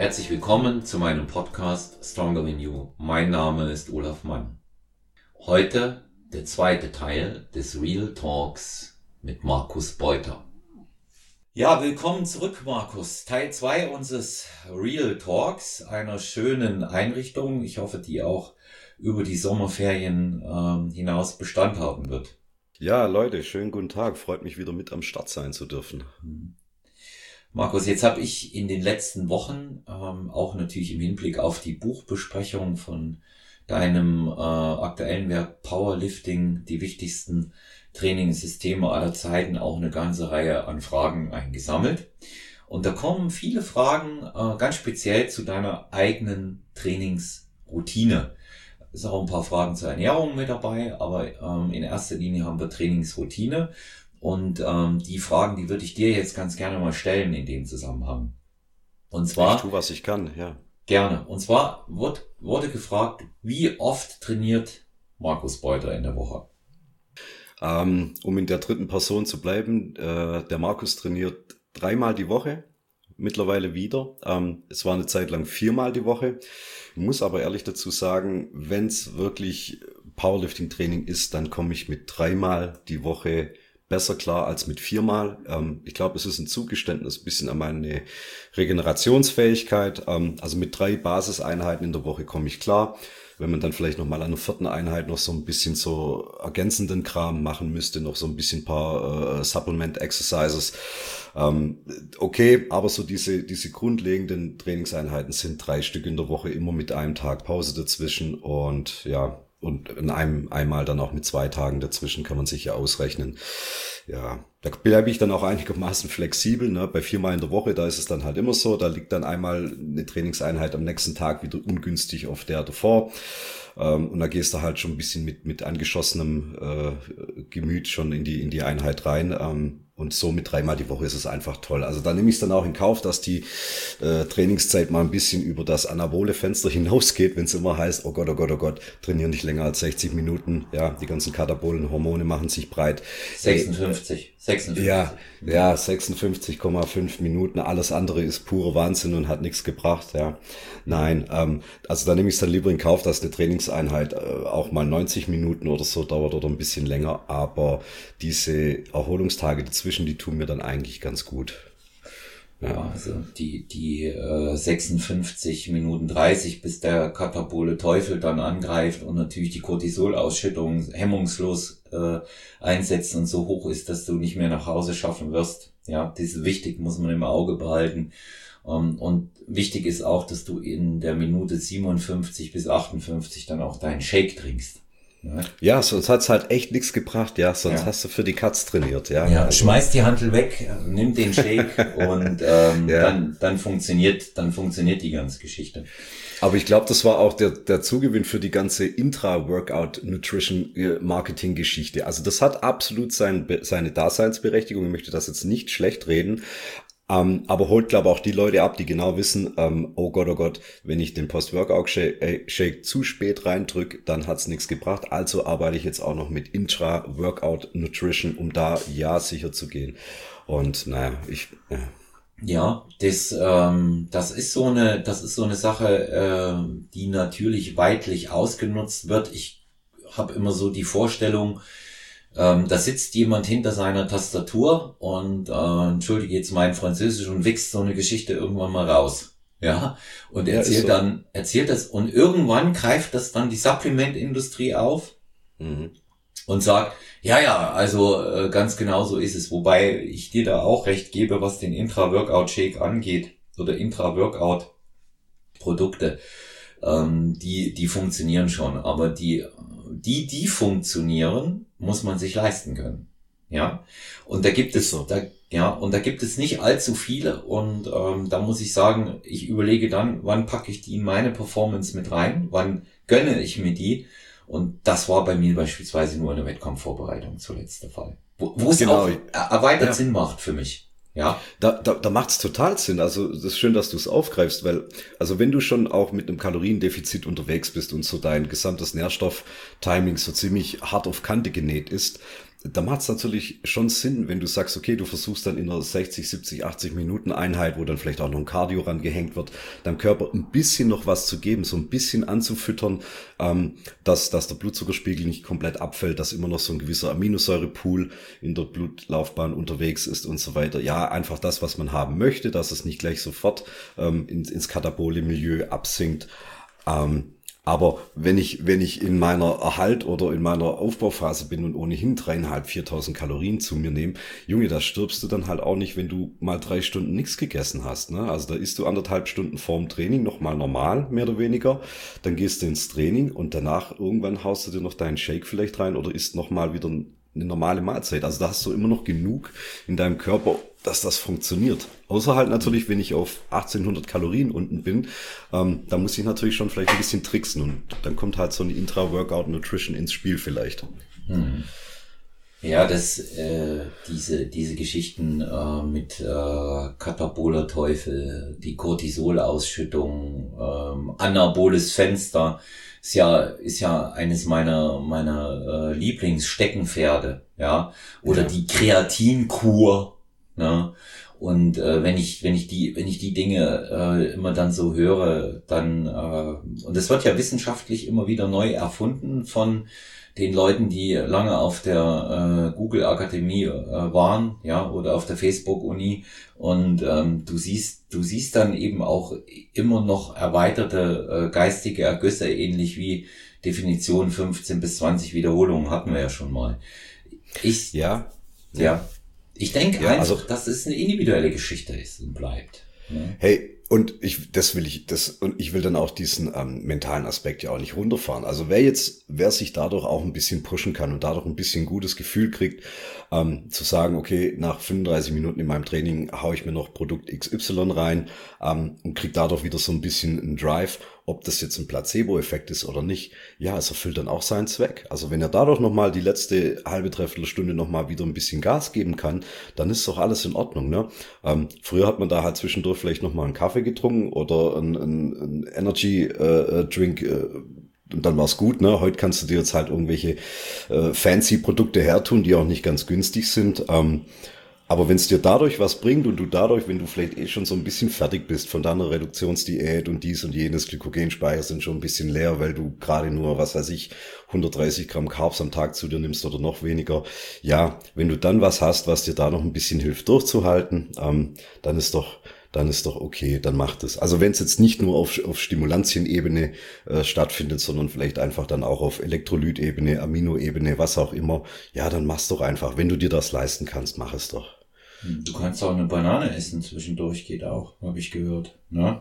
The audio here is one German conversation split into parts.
Herzlich willkommen zu meinem Podcast Stronger Than You. Mein Name ist Olaf Mann. Heute der zweite Teil des Real Talks mit Markus Beuter. Ja, willkommen zurück, Markus. Teil 2 unseres Real Talks, einer schönen Einrichtung. Ich hoffe, die auch über die Sommerferien hinaus Bestand haben wird. Ja, Leute, schönen guten Tag. Freut mich wieder mit am Start sein zu dürfen. Markus, jetzt habe ich in den letzten Wochen, auch natürlich im Hinblick auf die Buchbesprechung von deinem aktuellen Werk Powerlifting, die wichtigsten Trainingssysteme aller Zeiten, auch eine ganze Reihe an Fragen eingesammelt. Und da kommen viele Fragen ganz speziell zu deiner eigenen Trainingsroutine. Es sind auch ein paar Fragen zur Ernährung mit dabei, aber in erster Linie haben wir Trainingsroutine. Und die Fragen, die würde ich dir jetzt ganz gerne mal stellen in dem Zusammenhang. Und zwar, ich tue, was ich kann, ja. Gerne. Und zwar wurde gefragt, wie oft trainiert Markus Beuter in der Woche? Um in der dritten Person zu bleiben, der Markus trainiert 3-mal die Woche, mittlerweile wieder. Es war eine Zeit lang 4-mal die Woche. Ich muss aber ehrlich dazu sagen, wenn es wirklich Powerlifting-Training ist, dann komme ich mit 3-mal die Woche besser klar als mit 4-mal. Ich glaube, es ist ein Zugeständnis ein bisschen an meine Regenerationsfähigkeit. Also mit 3 Basiseinheiten in der Woche komme ich klar. Wenn man dann vielleicht noch mal an der 4. Einheit noch so ein bisschen so ergänzenden Kram machen müsste, noch so ein bisschen paar Supplement Exercises. Okay, aber so diese grundlegenden Trainingseinheiten sind 3 Stück in der Woche, immer mit einem Tag Pause dazwischen und ja, und in einmal dann auch mit 2 Tagen dazwischen kann man sich ja ausrechnen. Ja, da bleibe ich dann auch einigermaßen flexibel, ne? Bei 4-mal in der Woche, da ist es dann halt immer so, da liegt dann einmal eine Trainingseinheit am nächsten Tag wieder ungünstig auf der davor. Und da gehst du halt schon ein bisschen mit angeschossenem Gemüt schon in die Einheit rein. Und so mit 3-mal die Woche ist es einfach toll. Also da nehme ich es dann auch in Kauf, dass die Trainingszeit mal ein bisschen über das anabole Fenster hinausgeht, wenn es immer heißt, oh Gott, trainieren nicht länger als 60 Minuten. Ja, die ganzen katabolen Hormone machen sich breit. 56. Ja, 56,5 Minuten. Alles andere ist pure Wahnsinn und hat nichts gebracht. Ja, nein. Also da nehme ich es dann lieber in Kauf, dass eine Trainingseinheit auch mal 90 Minuten oder so dauert oder ein bisschen länger. Aber diese Erholungstage dazwischen, die tun mir dann eigentlich ganz gut. Ja, also die 56 Minuten 30, bis der katabole Teufel dann angreift und natürlich die Cortisolausschüttung hemmungslos einsetzt und so hoch ist, dass du nicht mehr nach Hause schaffen wirst. Ja, das ist wichtig, muss man im Auge behalten. Und wichtig ist auch, dass du in der Minute 57 bis 58 dann auch deinen Shake trinkst. Ja, sonst hat's halt echt nichts gebracht, ja. Sonst hast du für die Katz trainiert, ja. Ja, also schmeiß die Hantel weg, nimm den Shake und dann funktioniert die ganze Geschichte. Aber ich glaube, das war auch der Zugewinn für die ganze Intra-Workout-Nutrition-Marketing-Geschichte. Also das hat absolut seine Daseinsberechtigung. Ich möchte das jetzt nicht schlecht reden. Aber holt, glaube ich, auch die Leute ab, die genau wissen, oh Gott, wenn ich den Post-Workout-Shake zu spät reindrück, dann hat's nichts gebracht. Also arbeite ich jetzt auch noch mit Intra-Workout-Nutrition, um da sicher zu gehen. Und Ja, das ist so eine Sache, die natürlich weitlich ausgenutzt wird. Ich habe immer so die Vorstellung, da sitzt jemand hinter seiner Tastatur und entschuldige jetzt mein Französisch und wächst so eine Geschichte irgendwann mal raus. Ja, und erzählt das und irgendwann greift das dann die Supplement-Industrie auf und sagt, also ganz genau so ist es. Wobei ich dir da auch recht gebe, was den Intra-Workout-Shake angeht oder Intra-Workout-Produkte, die funktionieren schon, aber die funktionieren, muss man sich leisten können. Ja, und da gibt es nicht allzu viele und da muss ich sagen, ich überlege dann, wann packe ich die in meine Performance mit rein, wann gönne ich mir die, und das war bei mir beispielsweise nur in der Wettkampfvorbereitung zuletzt der Fall, wo es auch erweitert Sinn macht für mich. Ja. Da macht's total Sinn. Also das ist schön, dass du es aufgreifst, weil, also wenn du schon auch mit einem Kaloriendefizit unterwegs bist und so dein gesamtes Nährstofftiming so ziemlich hart auf Kante genäht ist, Da macht es natürlich schon Sinn, wenn du sagst, okay, du versuchst dann in einer 60, 70, 80 Minuten Einheit, wo dann vielleicht auch noch ein Cardio rangehängt wird, deinem Körper ein bisschen noch was zu geben, so ein bisschen anzufüttern, dass der Blutzuckerspiegel nicht komplett abfällt, dass immer noch so ein gewisser Aminosäurepool in der Blutlaufbahn unterwegs ist und so weiter. Ja, einfach das, was man haben möchte, dass es nicht gleich sofort ins katabole Milieu absinkt. Aber wenn ich in meiner Erhalt- oder in meiner Aufbauphase bin und ohnehin 3.500, 4.000 Kalorien zu mir nehme, Junge, da stirbst du dann halt auch nicht, wenn du mal 3 Stunden nichts gegessen hast, ne? Also da isst du 1,5 Stunden vorm Training nochmal normal, mehr oder weniger. Dann gehst du ins Training und danach irgendwann haust du dir noch deinen Shake vielleicht rein oder isst nochmal wieder eine normale Mahlzeit. Also da hast du immer noch genug in deinem Körper, dass das funktioniert. Außer halt natürlich, wenn ich auf 1.800 Kalorien unten bin, da muss ich natürlich schon vielleicht ein bisschen tricksen und dann kommt halt so eine Intra-Workout-Nutrition ins Spiel vielleicht. Ja, diese Geschichten mit Kataboler Teufel, die Cortisolausschüttung, anaboles Fenster, ist ja eines meiner Lieblingssteckenpferde, ja, oder Ja. die Kreatinkur, ne? Und wenn ich die Dinge immer dann so höre, dann und es wird ja wissenschaftlich immer wieder neu erfunden von den Leuten, die lange auf der Google Akademie waren, ja, oder auf der Facebook Uni, und du siehst dann eben auch immer noch erweiterte geistige Ergüsse, ähnlich wie Definition 15 bis 20 Wiederholungen hatten wir ja schon mal. Ich Ja. ja, ich denke Ja, also einfach, dass es eine individuelle Geschichte ist und bleibt. Ne? hey, und ich will dann auch diesen mentalen Aspekt ja auch nicht runterfahren. Also wer sich dadurch auch ein bisschen pushen kann und dadurch ein bisschen gutes Gefühl kriegt, zu sagen, okay, nach 35 Minuten in meinem Training haue ich mir noch Produkt XY rein und kriege dadurch wieder so ein bisschen einen Drive, ob das jetzt ein Placebo-Effekt ist oder nicht. Ja, es erfüllt dann auch seinen Zweck. Also wenn er dadurch nochmal die letzte halbe, dreiviertel Stunde nochmal wieder ein bisschen Gas geben kann, dann ist doch alles in Ordnung, ne? Früher hat man da halt zwischendurch vielleicht nochmal einen Kaffee getrunken oder einen Energy Drink, und dann war's gut, ne? Heute kannst du dir jetzt halt irgendwelche fancy Produkte hertun, die auch nicht ganz günstig sind. Aber wenn es dir dadurch was bringt und du dadurch, wenn du vielleicht schon so ein bisschen fertig bist von deiner Reduktionsdiät und dies und jenes, Glykogenspeicher sind schon ein bisschen leer, weil du gerade nur, was weiß ich, 130 Gramm Carbs am Tag zu dir nimmst oder noch weniger. Ja, wenn du dann was hast, was dir da noch ein bisschen hilft durchzuhalten, dann ist doch okay, dann macht es. Also wenn es jetzt nicht nur auf Stimulantien-Ebene stattfindet, sondern vielleicht einfach dann auch auf Elektrolytebene, Aminoebene, was auch immer, ja, dann mach's doch einfach. Wenn du dir das leisten kannst, mach es doch. Du kannst auch eine Banane essen zwischendurch, geht auch, habe ich gehört. Ne?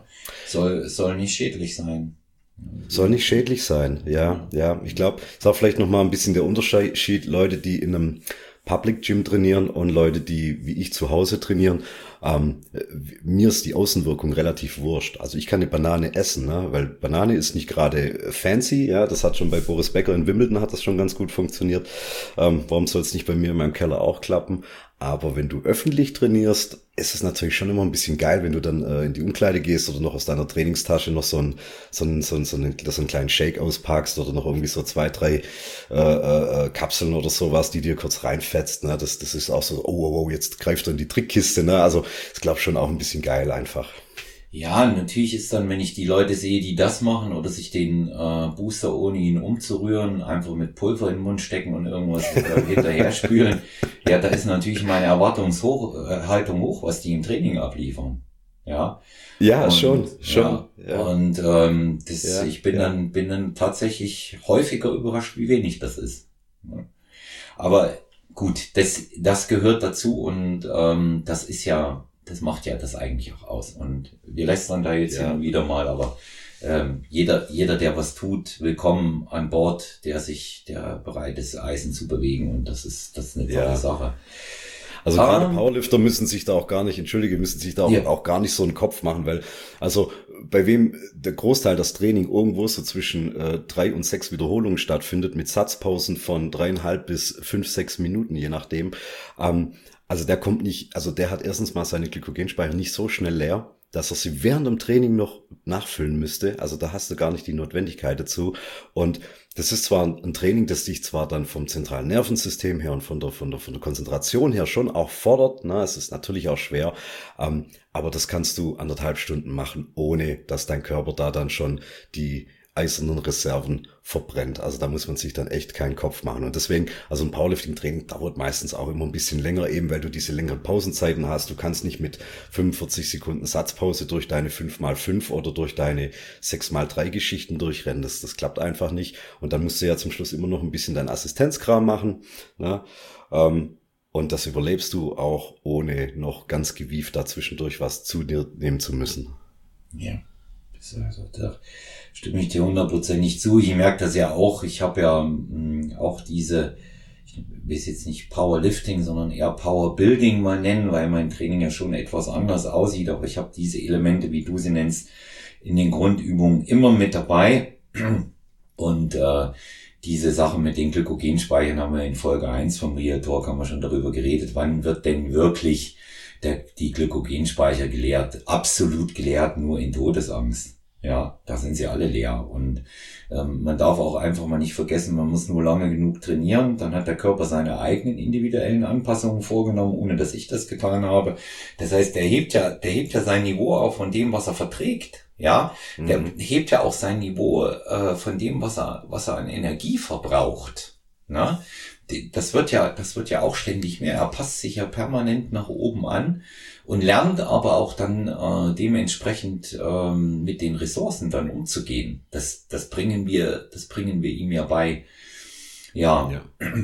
Soll nicht schädlich sein. Soll nicht schädlich sein, ja, ja. Ich glaube, es ist auch vielleicht nochmal ein bisschen der Unterschied, Leute, die in einem Public Gym trainieren und Leute, die wie ich zu Hause trainieren. Mir ist die Außenwirkung relativ wurscht. Also ich kann eine Banane essen, ne? Weil Banane ist nicht gerade fancy, ja. Das hat schon bei Boris Becker in Wimbledon hat das schon ganz gut funktioniert. Warum soll es nicht bei mir in meinem Keller auch klappen? Aber wenn du öffentlich trainierst, ist es natürlich schon immer ein bisschen geil, wenn du dann in die Umkleide gehst oder noch aus deiner Trainingstasche noch so einen kleinen Shake auspackst oder noch irgendwie so 2, 3 Kapseln oder sowas, die dir kurz reinfetzt. Ne? Das ist auch so, oh, jetzt greift er in die Trickkiste. Ne? Also ich glaube schon auch ein bisschen geil einfach. Ja, natürlich ist dann, wenn ich die Leute sehe, die das machen oder sich den Booster, ohne ihn umzurühren, einfach mit Pulver in den Mund stecken und irgendwas hinterher spülen, ja, da ist natürlich meine Erwartungshaltung hoch, was die im Training abliefern. Ja. Ja, Und, schon. ja. Und ich bin dann tatsächlich häufiger überrascht, wie wenig das ist. Ja. Aber gut, das gehört dazu und das macht ja das eigentlich auch aus. Und wir lästern da jetzt hin und wieder mal, aber jeder, der was tut, willkommen an Bord, der bereit ist, Eisen zu bewegen. Und das ist eine tolle Sache. Also gerade Powerlifter müssen sich da auch gar nicht auch gar nicht so einen Kopf machen, weil, also bei wem der Großteil das Training irgendwo so zwischen 3 und 6 Wiederholungen stattfindet, mit Satzpausen von 3,5 bis 5, 6 Minuten, je nachdem, also der hat erstens mal seine Glykogenspeicher nicht so schnell leer, dass er sie während dem Training noch nachfüllen müsste. Also da hast du gar nicht die Notwendigkeit dazu. Und Das ist zwar ein Training, das dich zwar dann vom zentralen Nervensystem her und von der Konzentration her schon auch fordert, ne? Es ist natürlich auch schwer, aber das kannst du 1,5 Stunden machen, ohne dass dein Körper da dann schon die eisernen Reserven verbrennt. Also da muss man sich dann echt keinen Kopf machen. Und deswegen, also ein Powerlifting-Training dauert meistens auch immer ein bisschen länger, eben weil du diese längeren Pausenzeiten hast. Du kannst nicht mit 45 Sekunden Satzpause durch deine 5x5 oder durch deine 6x3 Geschichten durchrennen. Das klappt einfach nicht. Und dann musst du ja zum Schluss immer noch ein bisschen deinen Assistenzkram machen, ne? Und das überlebst du auch, ohne noch ganz gewieft dazwischendurch was zu dir nehmen zu müssen. Ja. Also, da stimme ich dir 100% zu. Ich merke das ja auch. Ich habe ja auch diese, ich will es jetzt nicht Powerlifting, sondern eher Powerbuilding mal nennen, weil mein Training ja schon etwas anders aussieht. Aber ich habe diese Elemente, wie du sie nennst, in den Grundübungen immer mit dabei. Und diese Sache mit den Glykogenspeichern haben wir in Folge 1 vom Real Talk haben wir schon darüber geredet. Wann wird denn wirklich die Glykogenspeicher geleert? Absolut geleert, nur in Todesangst. Ja, da sind sie alle leer. Und man darf auch einfach mal nicht vergessen, man muss nur lange genug trainieren, dann hat der Körper seine eigenen individuellen Anpassungen vorgenommen, ohne dass ich das getan habe. Das heißt, der hebt ja sein Niveau auf von dem, was er verträgt. Ja, der hebt ja auch sein Niveau von dem, was er an Energie verbraucht. Na? Das wird ja auch ständig mehr. Er passt sich ja permanent nach oben an und lernt aber auch dann dementsprechend mit den Ressourcen dann umzugehen. Das bringen wir ihm ja bei. Ja.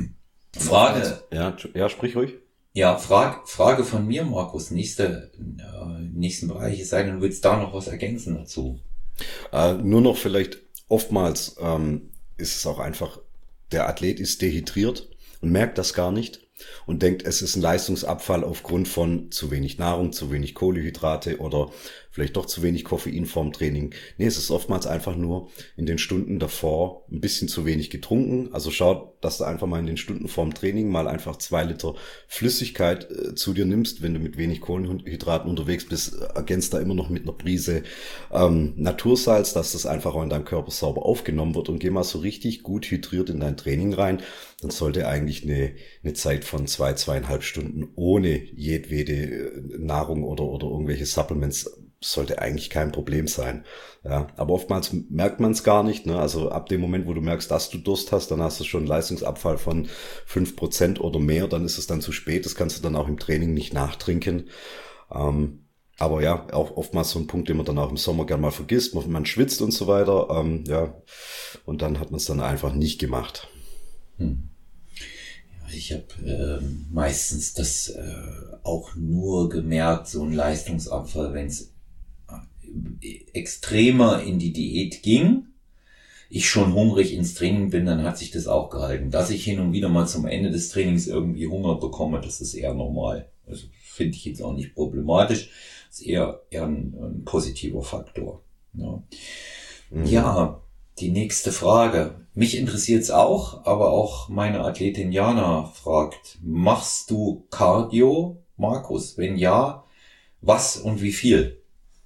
Frage. Ja, sprich ruhig. Ja, Frage von mir, Markus. Nächsten Bereich, es sei denn, du willst da noch was ergänzen dazu. Nur noch vielleicht, oftmals ist es auch einfach, der Athlet ist dehydriert und merkt das gar nicht und denkt, es ist ein Leistungsabfall aufgrund von zu wenig Nahrung, zu wenig Kohlenhydrate oder vielleicht doch zu wenig Koffein vorm Training. Nee, es ist oftmals einfach nur in den Stunden davor ein bisschen zu wenig getrunken. Also schau, dass du einfach mal in den Stunden vorm Training mal einfach 2 Liter Flüssigkeit zu dir nimmst. Wenn du mit wenig Kohlenhydraten unterwegs bist, ergänzt da immer noch mit einer Prise Natursalz, dass das einfach auch in deinem Körper sauber aufgenommen wird, und geh mal so richtig gut hydriert in dein Training rein. Dann sollte eigentlich eine Zeit von 2,5 Stunden ohne jedwede Nahrung oder irgendwelche Supplements sollte eigentlich kein Problem sein. Ja, aber oftmals merkt man es gar nicht, ne? Also ab dem Moment, wo du merkst, dass du Durst hast, dann hast du schon einen Leistungsabfall von 5% oder mehr, dann ist es dann zu spät. Das kannst du dann auch im Training nicht nachtrinken. Aber ja, auch oftmals so ein Punkt, den man dann auch im Sommer gerne mal vergisst. Man schwitzt und so weiter. Ja, und dann hat man es dann einfach nicht gemacht. Ich habe meistens das auch nur gemerkt, so ein Leistungsabfall, wenn es extremer in die Diät ging, ich schon hungrig ins Training bin, dann hat sich das auch gehalten. Dass ich hin und wieder mal zum Ende des Trainings irgendwie Hunger bekomme, das ist eher normal. Also finde ich jetzt auch nicht problematisch. Das ist eher ein positiver Faktor. Ja. Ja, die nächste Frage. Mich interessiert's auch, aber auch meine Athletin Jana fragt, machst du Cardio, Markus? Wenn ja, was und wie viel?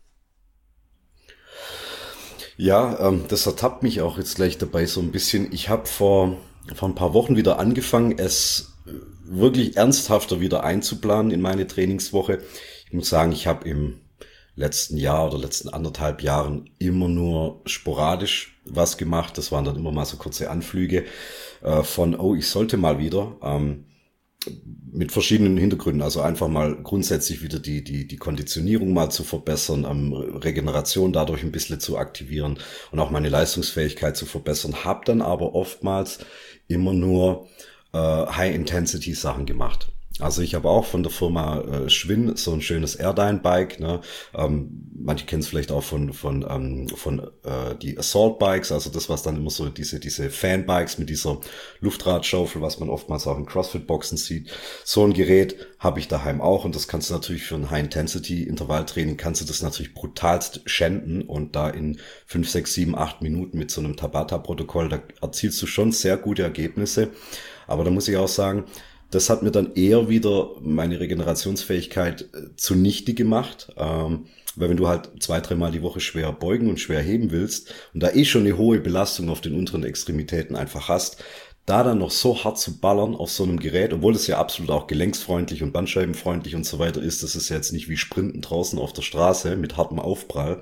Ja, das ertappt mich auch jetzt gleich dabei so ein bisschen. Ich habe vor ein paar Wochen wieder angefangen, es wirklich ernsthafter wieder einzuplanen in meine Trainingswoche. Ich muss sagen, ich habe im letzten Jahr oder letzten 1,5 Jahren immer nur sporadisch was gemacht. Das waren dann immer mal so kurze Anflüge von, ich sollte mal wieder. Mit verschiedenen Hintergründen, also einfach mal grundsätzlich wieder die Konditionierung mal zu verbessern, Regeneration dadurch ein bisschen zu aktivieren und auch meine Leistungsfähigkeit zu verbessern, habe dann aber oftmals immer nur High-Intensity-Sachen gemacht. Also ich habe auch von der Firma Schwinn so ein schönes Airdyne-Bike, ne? Manche kennen es vielleicht auch von die Assault-Bikes, also das, was dann immer so diese Fan-Bikes mit dieser Luftradschaufel, was man oftmals auch in CrossFit-Boxen sieht. So ein Gerät habe ich daheim auch, und das kannst du natürlich für ein High-Intensity-Intervalltraining kannst du das natürlich brutalst schänden, und da in 5, 6, 7, 8 Minuten mit so einem Tabata-Protokoll, da erzielst du schon sehr gute Ergebnisse. Aber da muss ich auch sagen, Das hat mir dann eher wieder meine Regenerationsfähigkeit zunichte gemacht, weil wenn du halt 2-3 Mal die Woche schwer beugen und schwer heben willst und da schon eine hohe Belastung auf den unteren Extremitäten einfach hast, da dann noch so hart zu ballern auf so einem Gerät, obwohl es ja absolut auch gelenksfreundlich und bandscheibenfreundlich und so weiter ist, das ist ja jetzt nicht wie Sprinten draußen auf der Straße mit hartem Aufprall,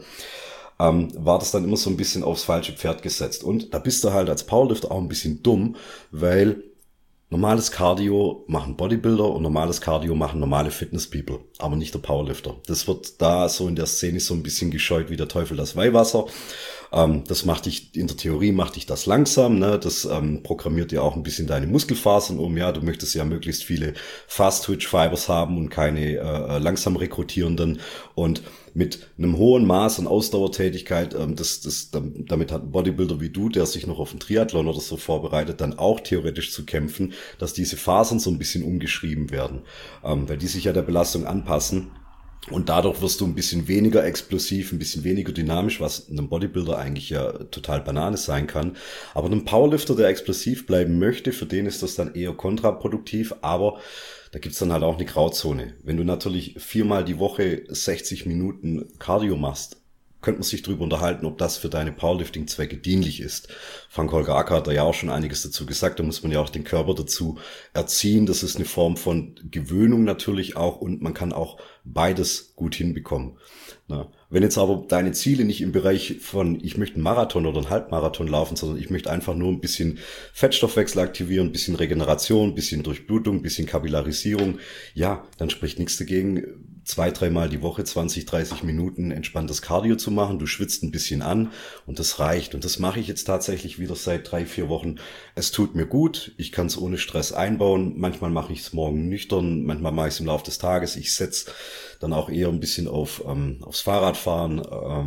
war das dann immer so ein bisschen aufs falsche Pferd gesetzt. Und da bist du halt als Powerlifter auch ein bisschen dumm, weil normales Cardio machen Bodybuilder und normales Cardio machen normale Fitness-People, aber nicht der Powerlifter. Das wird da so in der Szene so ein bisschen gescheut wie der Teufel das Weihwasser. Das macht dich, in der Theorie macht dich das langsam, ne? Das programmiert dir auch ein bisschen deine Muskelfasern um. Ja, du möchtest ja möglichst viele Fast-Twitch-Fibers haben und keine langsam rekrutierenden. Und mit einem hohen Maß an Ausdauertätigkeit, damit hat ein Bodybuilder wie du, der sich noch auf einen Triathlon oder so vorbereitet, dann auch theoretisch zu kämpfen, dass diese Fasern so ein bisschen umgeschrieben werden, weil die sich ja der Belastung anpassen. Und dadurch wirst du ein bisschen weniger explosiv, ein bisschen weniger dynamisch, was einem Bodybuilder eigentlich ja total Banane sein kann. Aber einem Powerlifter, der explosiv bleiben möchte, für den ist das dann eher kontraproduktiv, aber da gibt's dann halt auch eine Grauzone. Wenn du natürlich 4-mal die Woche 60 Minuten Cardio machst, könnte man sich darüber unterhalten, ob das für deine Powerlifting-Zwecke dienlich ist. Frank-Holger Acker hat da ja auch schon einiges dazu gesagt, da muss man ja auch den Körper dazu erziehen. Das ist eine Form von Gewöhnung natürlich auch und man kann auch beides gut hinbekommen. Na, wenn jetzt aber deine Ziele nicht im Bereich von, ich möchte einen Marathon oder einen Halbmarathon laufen, sondern ich möchte einfach nur ein bisschen Fettstoffwechsel aktivieren, ein bisschen Regeneration, ein bisschen Durchblutung, ein bisschen Kapillarisierung, ja, dann spricht nichts dagegen, 2-3 Mal die Woche 20-30 Minuten entspanntes Cardio zu machen. Du schwitzt ein bisschen an und das reicht. Und das mache ich jetzt tatsächlich wieder seit 3-4 Wochen. Es tut mir gut. Ich kann es ohne Stress einbauen. Manchmal mache ich es morgen nüchtern, manchmal mache ich es im Laufe des Tages. Ich setze dann auch eher ein bisschen aufs Fahrradfahren,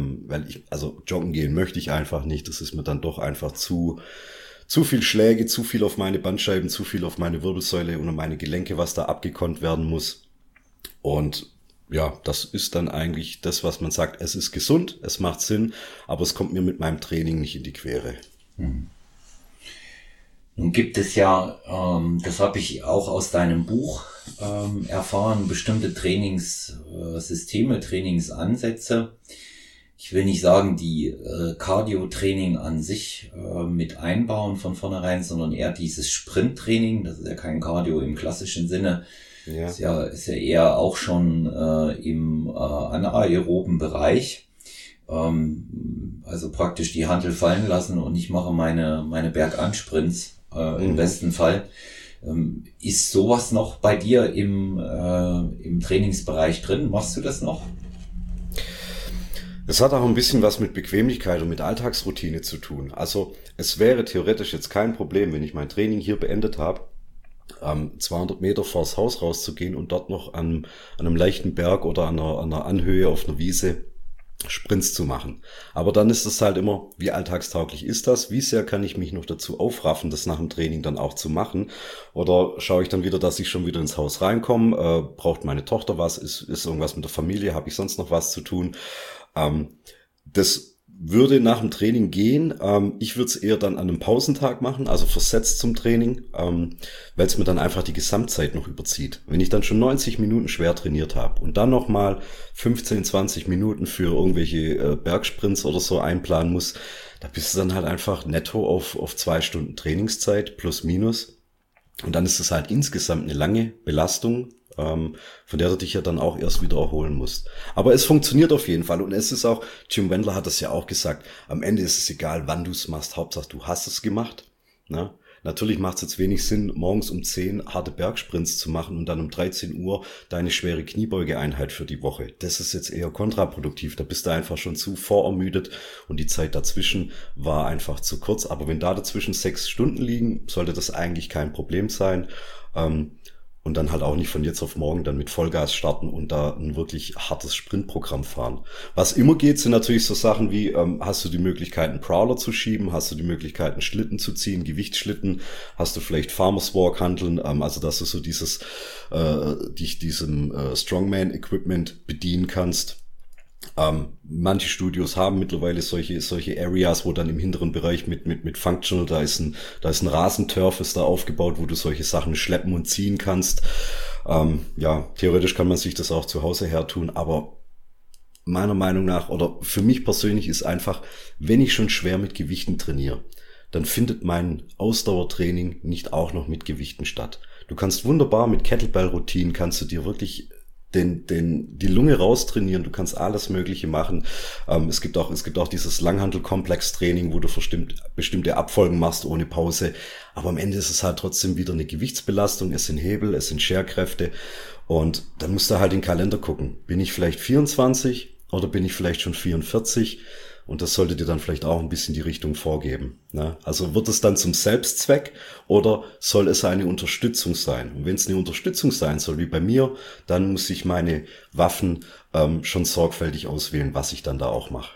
also joggen gehen möchte ich einfach nicht. Das ist mir dann doch einfach zu viel Schläge, zu viel auf meine Bandscheiben, zu viel auf meine Wirbelsäule und meine Gelenke, was da abgekonnt werden muss. Und ja, das ist dann eigentlich das, was man sagt, es ist gesund, es macht Sinn, aber es kommt mir mit meinem Training nicht in die Quere. Nun gibt es ja, das habe ich auch aus deinem Buch erfahren, bestimmte Trainingssysteme, Trainingsansätze. Ich will nicht sagen, die Cardio-Training an sich mit einbauen von vornherein, sondern eher dieses Sprinttraining. Das ist ja kein Cardio im klassischen Sinne. Ja. Ist ja eher auch schon im anaeroben Bereich. Also praktisch die Hantel fallen lassen und ich mache meine Bergansprints im besten Fall. Ist sowas noch bei dir im Trainingsbereich drin? Machst du das noch? Es hat auch ein bisschen was mit Bequemlichkeit und mit Alltagsroutine zu tun. Also es wäre theoretisch jetzt kein Problem, wenn ich mein Training hier beendet habe, 200 Meter vors Haus rauszugehen und dort noch an einem leichten Berg oder an einer Anhöhe auf einer Wiese Sprints zu machen. Aber dann ist es halt immer, wie alltagstauglich ist das? Wie sehr kann ich mich noch dazu aufraffen, das nach dem Training dann auch zu machen? Oder schaue ich dann wieder, dass ich schon wieder ins Haus reinkomme? Braucht meine Tochter was? Ist irgendwas mit der Familie? Habe ich sonst noch was zu tun? Das würde nach dem Training gehen. Ich würde es eher dann an einem Pausentag machen, also versetzt zum Training, weil es mir dann einfach die Gesamtzeit noch überzieht. Wenn ich dann schon 90 Minuten schwer trainiert habe und dann nochmal 15, 20 Minuten für irgendwelche Bergsprints oder so einplanen muss, da bist du dann halt einfach netto auf 2 Stunden Trainingszeit plus minus. Und dann ist es halt insgesamt eine lange Belastung, von der du dich ja dann auch erst wieder erholen musst. Aber es funktioniert auf jeden Fall und es ist auch, Jim Wendler hat das ja auch gesagt, am Ende ist es egal, wann du es machst, Hauptsache du hast es gemacht. Ne? Natürlich macht es jetzt wenig Sinn, morgens um 10 harte Bergsprints zu machen und dann um 13 Uhr deine schwere Kniebeugeeinheit für die Woche. Das ist jetzt eher kontraproduktiv, da bist du einfach schon zu vorermüdet und die Zeit dazwischen war einfach zu kurz. Aber wenn da dazwischen 6 Stunden liegen, sollte das eigentlich kein Problem sein. Und dann halt auch nicht von jetzt auf morgen dann mit Vollgas starten und da ein wirklich hartes Sprintprogramm fahren. Was immer geht, sind natürlich so Sachen wie, hast du die Möglichkeit, einen Prowler zu schieben, hast du die Möglichkeit, einen Schlitten zu ziehen, Gewichtsschlitten, hast du vielleicht Farmers Walk Hanteln, also dass du so dich diesem Strongman-Equipment bedienen kannst. Manche Studios haben mittlerweile solche Areas, wo dann im hinteren Bereich mit Functional, da ist ein Rasenturf ist da aufgebaut, wo du solche Sachen schleppen und ziehen kannst. Ja, theoretisch kann man sich das auch zu Hause her tun, aber meiner Meinung nach, oder für mich persönlich ist einfach, wenn ich schon schwer mit Gewichten trainiere, dann findet mein Ausdauertraining nicht auch noch mit Gewichten statt. Du kannst wunderbar mit Kettlebell-Routinen, kannst du dir wirklich die Lunge raustrainieren, du kannst alles Mögliche machen. Es gibt auch dieses Langhantel-Komplex-Training, wo du bestimmte Abfolgen machst ohne Pause. Aber am Ende ist es halt trotzdem wieder eine Gewichtsbelastung, es sind Hebel, es sind Scherkräfte. Und dann musst du halt in den Kalender gucken. Bin ich vielleicht 24 oder bin ich vielleicht schon 44? Und das sollte dir dann vielleicht auch ein bisschen die Richtung vorgeben. Ne? Also wird es dann zum Selbstzweck oder soll es eine Unterstützung sein? Und wenn es eine Unterstützung sein soll, wie bei mir, dann muss ich meine Waffen schon sorgfältig auswählen, was ich dann da auch mache.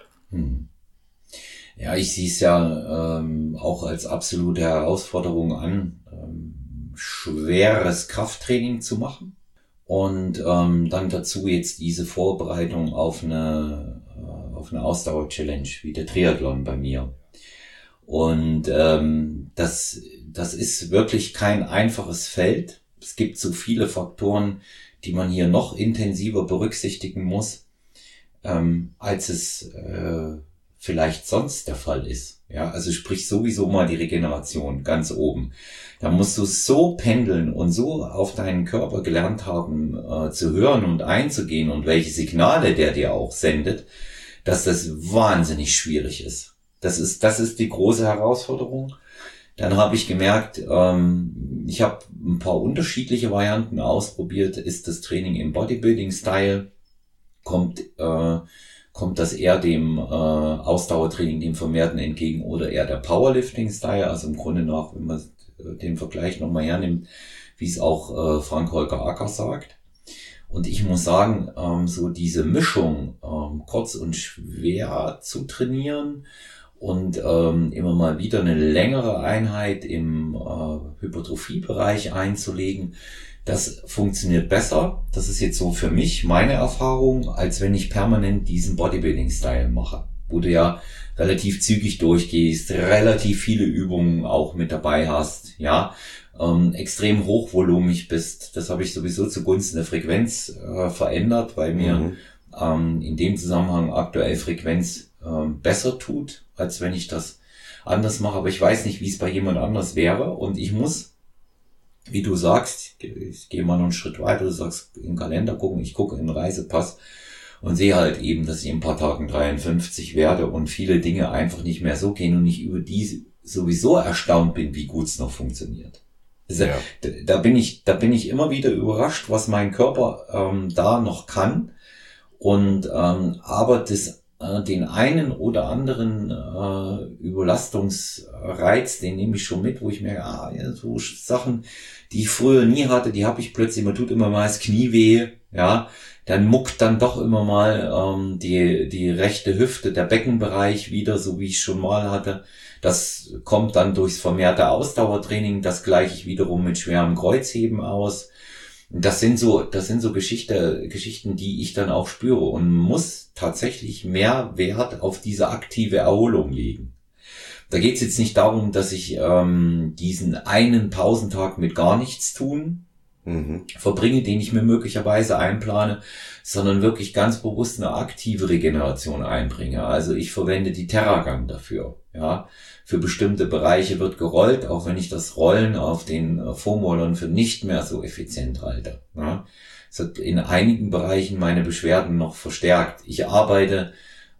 Ja, ich sehe es ja auch als absolute Herausforderung an, schweres Krafttraining zu machen. Und dann dazu jetzt diese Vorbereitung auf eine Ausdauer-Challenge wie der Triathlon bei mir. Und das ist wirklich kein einfaches Feld. Es gibt so viele Faktoren, die man hier noch intensiver berücksichtigen muss, als es vielleicht sonst der Fall ist. Ja, also sprich sowieso mal die Regeneration ganz oben. Da musst du so pendeln und so auf deinen Körper gelernt haben zu hören und einzugehen und welche Signale der dir auch sendet, dass das wahnsinnig schwierig ist. Das ist die große Herausforderung. Dann habe ich gemerkt, ich habe ein paar unterschiedliche Varianten ausprobiert. Ist das Training im Bodybuilding-Style? Kommt das eher dem Ausdauertraining, dem Vermehrten entgegen oder eher der Powerlifting-Style? Also im Grunde nach, wenn man den Vergleich nochmal hernimmt, wie es auch Frank-Holger Acker sagt. Und ich muss sagen, so diese Mischung, kurz und schwer zu trainieren und immer mal wieder eine längere Einheit im Hypertrophiebereich einzulegen, das funktioniert besser. Das ist jetzt so für mich meine Erfahrung, als wenn ich permanent diesen Bodybuilding-Style mache, wo du ja relativ zügig durchgehst, relativ viele Übungen auch mit dabei hast, ja, extrem hochvolumig bist. Das habe ich sowieso zugunsten der Frequenz verändert, weil mir in dem Zusammenhang aktuell Frequenz besser tut, als wenn ich das anders mache. Aber ich weiß nicht, wie es bei jemand anders wäre. Und ich muss, wie du sagst, ich gehe mal noch einen Schritt weiter, du sagst, im Kalender gucken, ich gucke in den Reisepass und sehe halt eben, dass ich in ein paar Tagen 53 werde und viele Dinge einfach nicht mehr so gehen und ich über die sowieso erstaunt bin, wie gut es noch funktioniert. Also, ja. Da bin ich immer wieder überrascht, was mein Körper da noch kann und aber den einen oder anderen Überlastungsreiz, den nehme ich schon mit, wo ich merke, so Sachen, die ich früher nie hatte, die habe ich plötzlich, mir tut immer mal das Knie weh, ja, dann muckt dann doch immer mal die rechte Hüfte, der Beckenbereich wieder, so wie ich schon mal hatte. Das kommt dann durchs vermehrte Ausdauertraining, das gleiche ich wiederum mit schwerem Kreuzheben aus. Das sind so Geschichten, die ich dann auch spüre und muss tatsächlich mehr Wert auf diese aktive Erholung legen. Da geht es jetzt nicht darum, dass ich diesen einen Pausentag mit gar nichts tun verbringe, den ich mir möglicherweise einplane, sondern wirklich ganz bewusst eine aktive Regeneration einbringe. Also ich verwende die Terragang dafür. Ja, für bestimmte Bereiche wird gerollt, auch wenn ich das Rollen auf den Foamrollern für nicht mehr so effizient halte. Ja, es hat in einigen Bereichen meine Beschwerden noch verstärkt. Ich arbeite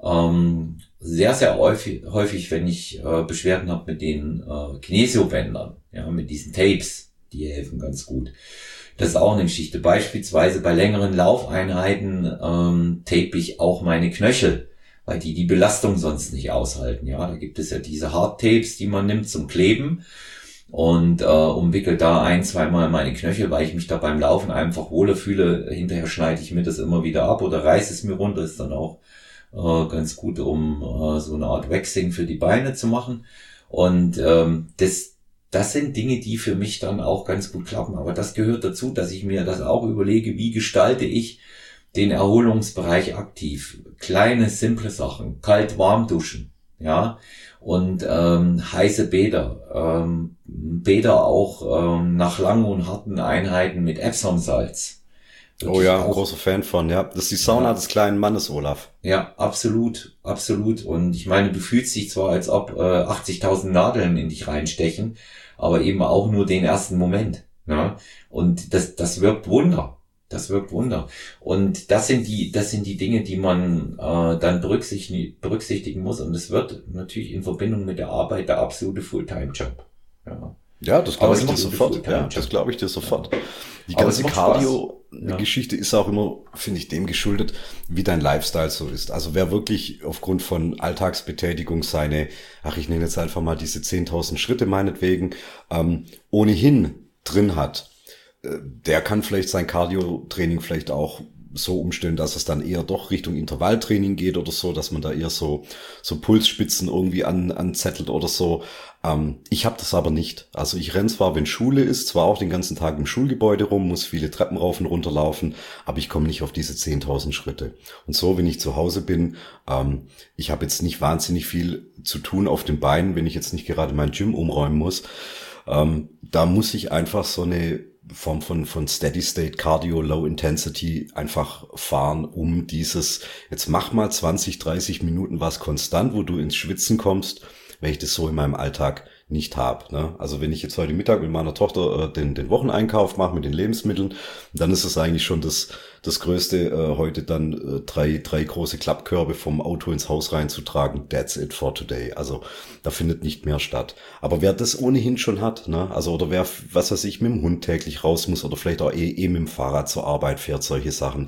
sehr, sehr häufig, wenn ich Beschwerden habe mit den Kinesiobändern, ja, mit diesen Tapes, die helfen ganz gut. Das ist auch eine Geschichte. Beispielsweise bei längeren Laufeinheiten tape ich auch meine Knöchel, weil die Belastung sonst nicht aushalten. Ja, da gibt es ja diese Hardtapes, die man nimmt zum Kleben und umwickelt da 1-2 Mal meine Knöchel, weil ich mich da beim Laufen einfach wohler fühle. Hinterher schneide ich mir das immer wieder ab oder reiße es mir runter. Ist dann auch ganz gut, um so eine Art Waxing für die Beine zu machen. Und das sind Dinge, die für mich dann auch ganz gut klappen. Aber das gehört dazu, dass ich mir das auch überlege, wie gestalte ich den Erholungsbereich aktiv. Kleine, simple Sachen. Kalt-warm duschen. Ja. Und heiße Bäder. Bäder auch nach langen und harten Einheiten mit Epsom-Salz. Oh ja, großer Fan von, ja. Das ist die Sauna des kleinen Mannes, Olaf. Ja, absolut, absolut. Und ich meine, du fühlst dich zwar, als ob 80.000 Nadeln in dich reinstechen, aber eben auch nur den ersten Moment. Ja? Und das wirkt Wunder. Das wirkt Wunder. Und das sind die Dinge, die man dann berücksichtigen muss. Und es wird natürlich in Verbindung mit der Arbeit der absolute Fulltime-Job. Ja. Ja, das glaube ich dir sofort. Ja, das glaube ich dir sofort. Die ganze Cardio-Geschichte ist auch immer, finde ich, dem geschuldet, wie dein Lifestyle so ist. Also wer wirklich aufgrund von Alltagsbetätigung seine, ich nenne jetzt einfach mal diese 10.000 Schritte meinetwegen, ohnehin drin hat, der kann vielleicht sein Cardio-Training vielleicht auch so umstellen, dass es dann eher doch Richtung Intervalltraining geht oder so, dass man da eher so Pulsspitzen irgendwie anzettelt oder so. Ich habe das aber nicht. Also ich renne zwar, wenn Schule ist, zwar auch den ganzen Tag im Schulgebäude rum, muss viele Treppen rauf und runter laufen, aber ich komme nicht auf diese 10.000 Schritte. Und so, wenn ich zu Hause bin, ich habe jetzt nicht wahnsinnig viel zu tun auf den Beinen, wenn ich jetzt nicht gerade mein Gym umräumen muss. Da muss ich einfach so eine Form von Steady State Cardio, Low Intensity einfach fahren, um dieses, jetzt mach mal 20, 30 Minuten was konstant, wo du ins Schwitzen kommst, wenn ich das so in meinem Alltag nicht habe. Ne? Also wenn ich jetzt heute Mittag mit meiner Tochter den Wocheneinkauf mache mit den Lebensmitteln, dann ist es eigentlich schon das Größte, heute dann drei große Klappkörbe vom Auto ins Haus reinzutragen. That's it for today. Also da findet nicht mehr statt. Aber wer das ohnehin schon hat, ne? Also oder wer, was weiß ich, mit dem Hund täglich raus muss oder vielleicht auch mit dem Fahrrad zur Arbeit fährt, solche Sachen,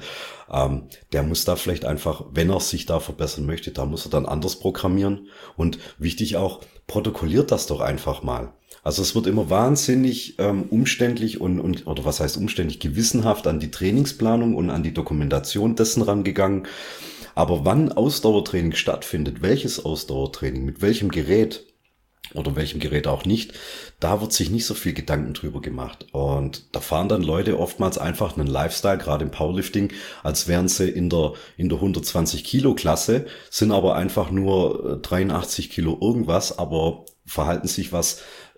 der muss da vielleicht einfach, wenn er sich da verbessern möchte, da muss er dann anders programmieren. Und wichtig auch, protokolliert das doch einfach mal. Also es wird immer wahnsinnig umständlich und oder was heißt umständlich, gewissenhaft an die Trainingsplanung und an die Dokumentation dessen rangegangen. Aber wann Ausdauertraining stattfindet, welches Ausdauertraining, mit welchem Gerät oder welchem Gerät auch nicht, da wird sich nicht so viel Gedanken drüber gemacht. Und da fahren dann Leute oftmals einfach einen Lifestyle, gerade im Powerlifting, als wären sie in der 120 Kilo Klasse, sind aber einfach nur 83 Kilo irgendwas, aber verhalten sich, was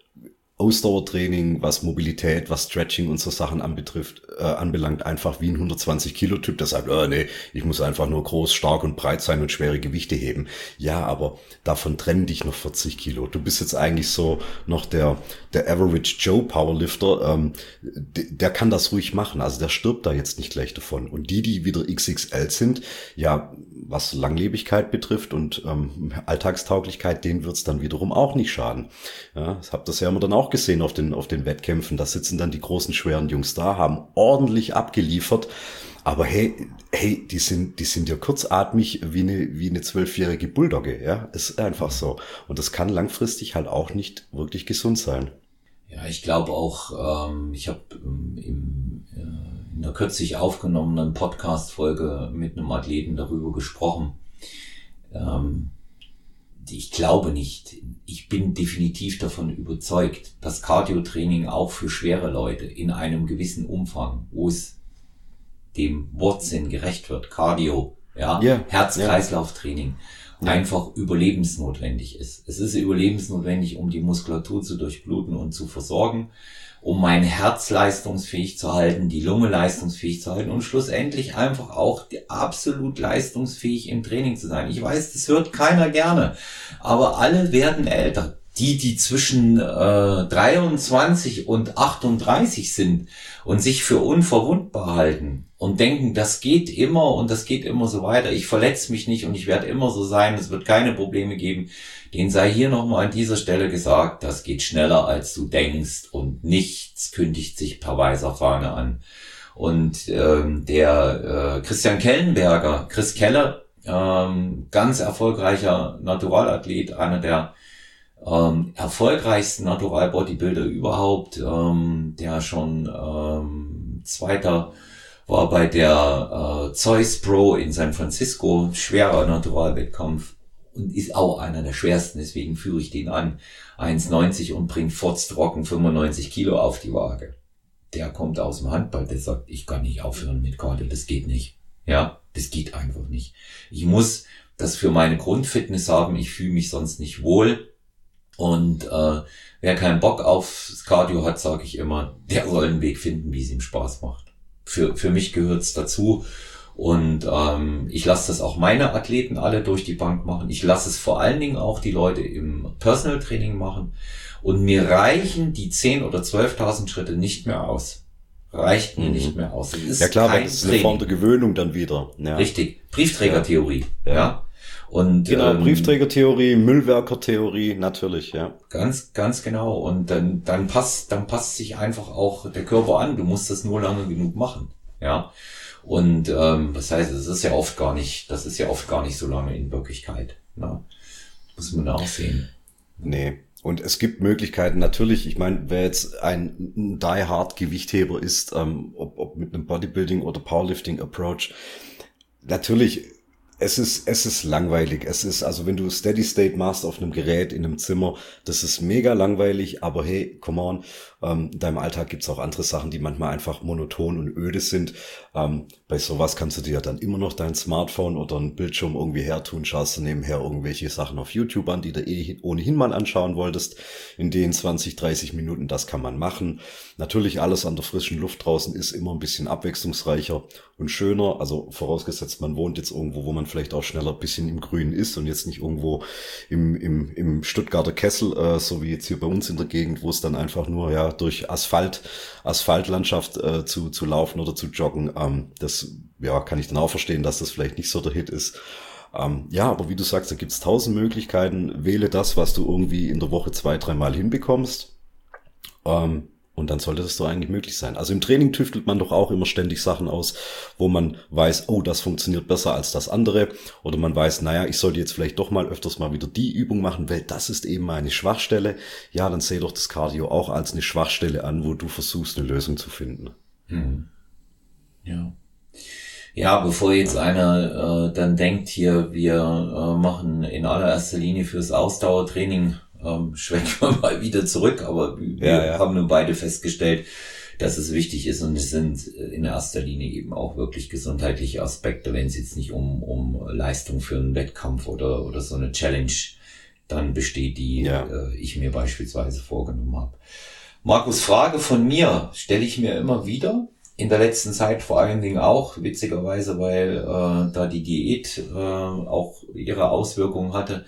Ausdauertraining, was Mobilität, was Stretching und so Sachen anbelangt, einfach wie ein 120-Kilo-Typ, der sagt, nee, ich muss einfach nur groß, stark und breit sein und schwere Gewichte heben. Ja, aber davon trennen dich noch 40 Kilo. Du bist jetzt eigentlich so noch der Average Joe Powerlifter, der kann das ruhig machen. Also der stirbt da jetzt nicht gleich davon. Und die wieder XXL sind, ja, was Langlebigkeit betrifft und Alltagstauglichkeit, denen wird's dann wiederum auch nicht schaden. Ja, das habt ihr ja immer dann auch gesehen auf den Wettkämpfen. Da sitzen dann die großen, schweren Jungs da, haben ordentlich abgeliefert. Aber hey, die sind ja kurzatmig wie eine 12-jährige Bulldogge, ja. Ist einfach so. Und das kann langfristig halt auch nicht wirklich gesund sein. Ja, ich glaube auch, ich habe in einer kürzlich aufgenommenen Podcast-Folge mit einem Athleten darüber gesprochen. Ich glaube nicht. Ich bin definitiv davon überzeugt, dass Cardio-Training auch für schwere Leute in einem gewissen Umfang, wo es dem Wortsinn gerecht wird, Cardio, ja, yeah, Herz-Kreislauf-Training, einfach überlebensnotwendig ist. Es ist überlebensnotwendig, um die Muskulatur zu durchbluten und zu versorgen, um mein Herz leistungsfähig zu halten, die Lunge leistungsfähig zu halten und schlussendlich einfach auch absolut leistungsfähig im Training zu sein. Ich weiß, das hört keiner gerne, aber alle werden älter. Die zwischen 23 und 38 sind und sich für unverwundbar halten und denken, das geht immer und das geht immer so weiter. Ich verletze mich nicht und ich werde immer so sein. Es wird keine Probleme geben. Denen sei hier nochmal an dieser Stelle gesagt, das geht schneller als du denkst und nichts kündigt sich per weißer Fahne an. Und der Christian Kellenberger, Chris Keller, ganz erfolgreicher Naturalathlet, einer der erfolgreichsten Natural Bodybuilder überhaupt, der schon Zweiter war bei der Zeus Pro in San Francisco, schwerer Naturalwettkampf und ist auch einer der schwersten, deswegen führe ich den an, 1,90 und bringt furztrocken 95 Kilo auf die Waage. Der kommt aus dem Handball, der sagt, ich kann nicht aufhören mit Cardio, das geht nicht. Ja, das geht einfach nicht. Ich muss das für meine Grundfitness haben, ich fühle mich sonst nicht wohl. Und wer keinen Bock aufs Cardio hat, sage ich immer, der soll einen Weg finden, wie es ihm Spaß macht. Für mich gehört's dazu. Und ich lasse das auch meine Athleten alle durch die Bank machen. Ich lasse es vor allen Dingen auch die Leute im Personal Training machen. Und mir reichen die 10.000 oder 12.000 Schritte nicht mehr aus. Reicht mir nicht mehr aus. Das ist ja klar, kein weil das ist eine Form der Gewöhnung dann wieder. Ja. Richtig. Briefträgertheorie. Ja. Und, genau, Briefträgertheorie, Müllwerkertheorie, natürlich, ja. Ganz genau. Und dann passt sich einfach auch der Körper an. Du musst das nur lange genug machen. Ja. Und das heißt, das ist ja oft gar nicht so lange in Wirklichkeit. Ne? Muss man auch sehen. Nee. Und es gibt Möglichkeiten, natürlich, ich meine, wer jetzt ein Die-Hard-Gewichtheber ist, ob mit einem Bodybuilding oder Powerlifting-Approach, natürlich, es ist langweilig. Es ist, also wenn du Steady State machst auf einem Gerät in einem Zimmer, das ist mega langweilig, aber hey, come on, in deinem Alltag gibt's auch andere Sachen, die manchmal einfach monoton und öde sind. Bei sowas kannst du dir dann immer noch dein Smartphone oder einen Bildschirm irgendwie hertun, schaust du nebenher irgendwelche Sachen auf YouTube an, die du ohnehin mal anschauen wolltest, in den 20, 30 Minuten, das kann man machen. Natürlich alles an der frischen Luft draußen ist immer ein bisschen abwechslungsreicher und schöner, also vorausgesetzt, man wohnt jetzt irgendwo, wo man vielleicht auch schneller ein bisschen im Grünen ist und jetzt nicht irgendwo im Stuttgarter Kessel, so wie jetzt hier bei uns in der Gegend, wo es dann einfach nur ja durch Asphaltlandschaft zu laufen oder zu joggen. Das ja kann ich dann auch verstehen, dass das vielleicht nicht so der Hit ist. Ja, aber wie du sagst, da gibt's 1000 Möglichkeiten. Wähle das, was du irgendwie in der Woche 2-3 Mal hinbekommst. Und dann sollte das doch eigentlich möglich sein. Also im Training tüftelt man doch auch immer ständig Sachen aus, wo man weiß, oh, das funktioniert besser als das andere. Oder man weiß, naja, ich sollte jetzt vielleicht doch mal öfters mal wieder die Übung machen, weil das ist eben meine Schwachstelle. Ja, dann sehe doch das Cardio auch als eine Schwachstelle an, wo du versuchst, eine Lösung zu finden. Ja. Ja, bevor jetzt einer dann denkt, hier, wir machen in allererster Linie fürs Ausdauertraining, schwenken wir mal wieder zurück, aber wir haben nun beide festgestellt, dass es wichtig ist und es sind in erster Linie eben auch wirklich gesundheitliche Aspekte, wenn es jetzt nicht um Leistung für einen Wettkampf oder so eine Challenge dann besteht, die ich mir beispielsweise vorgenommen habe. Markus, Frage von mir stelle ich mir immer wieder, in der letzten Zeit vor allen Dingen auch, witzigerweise, weil da die Diät auch ihre Auswirkungen hatte.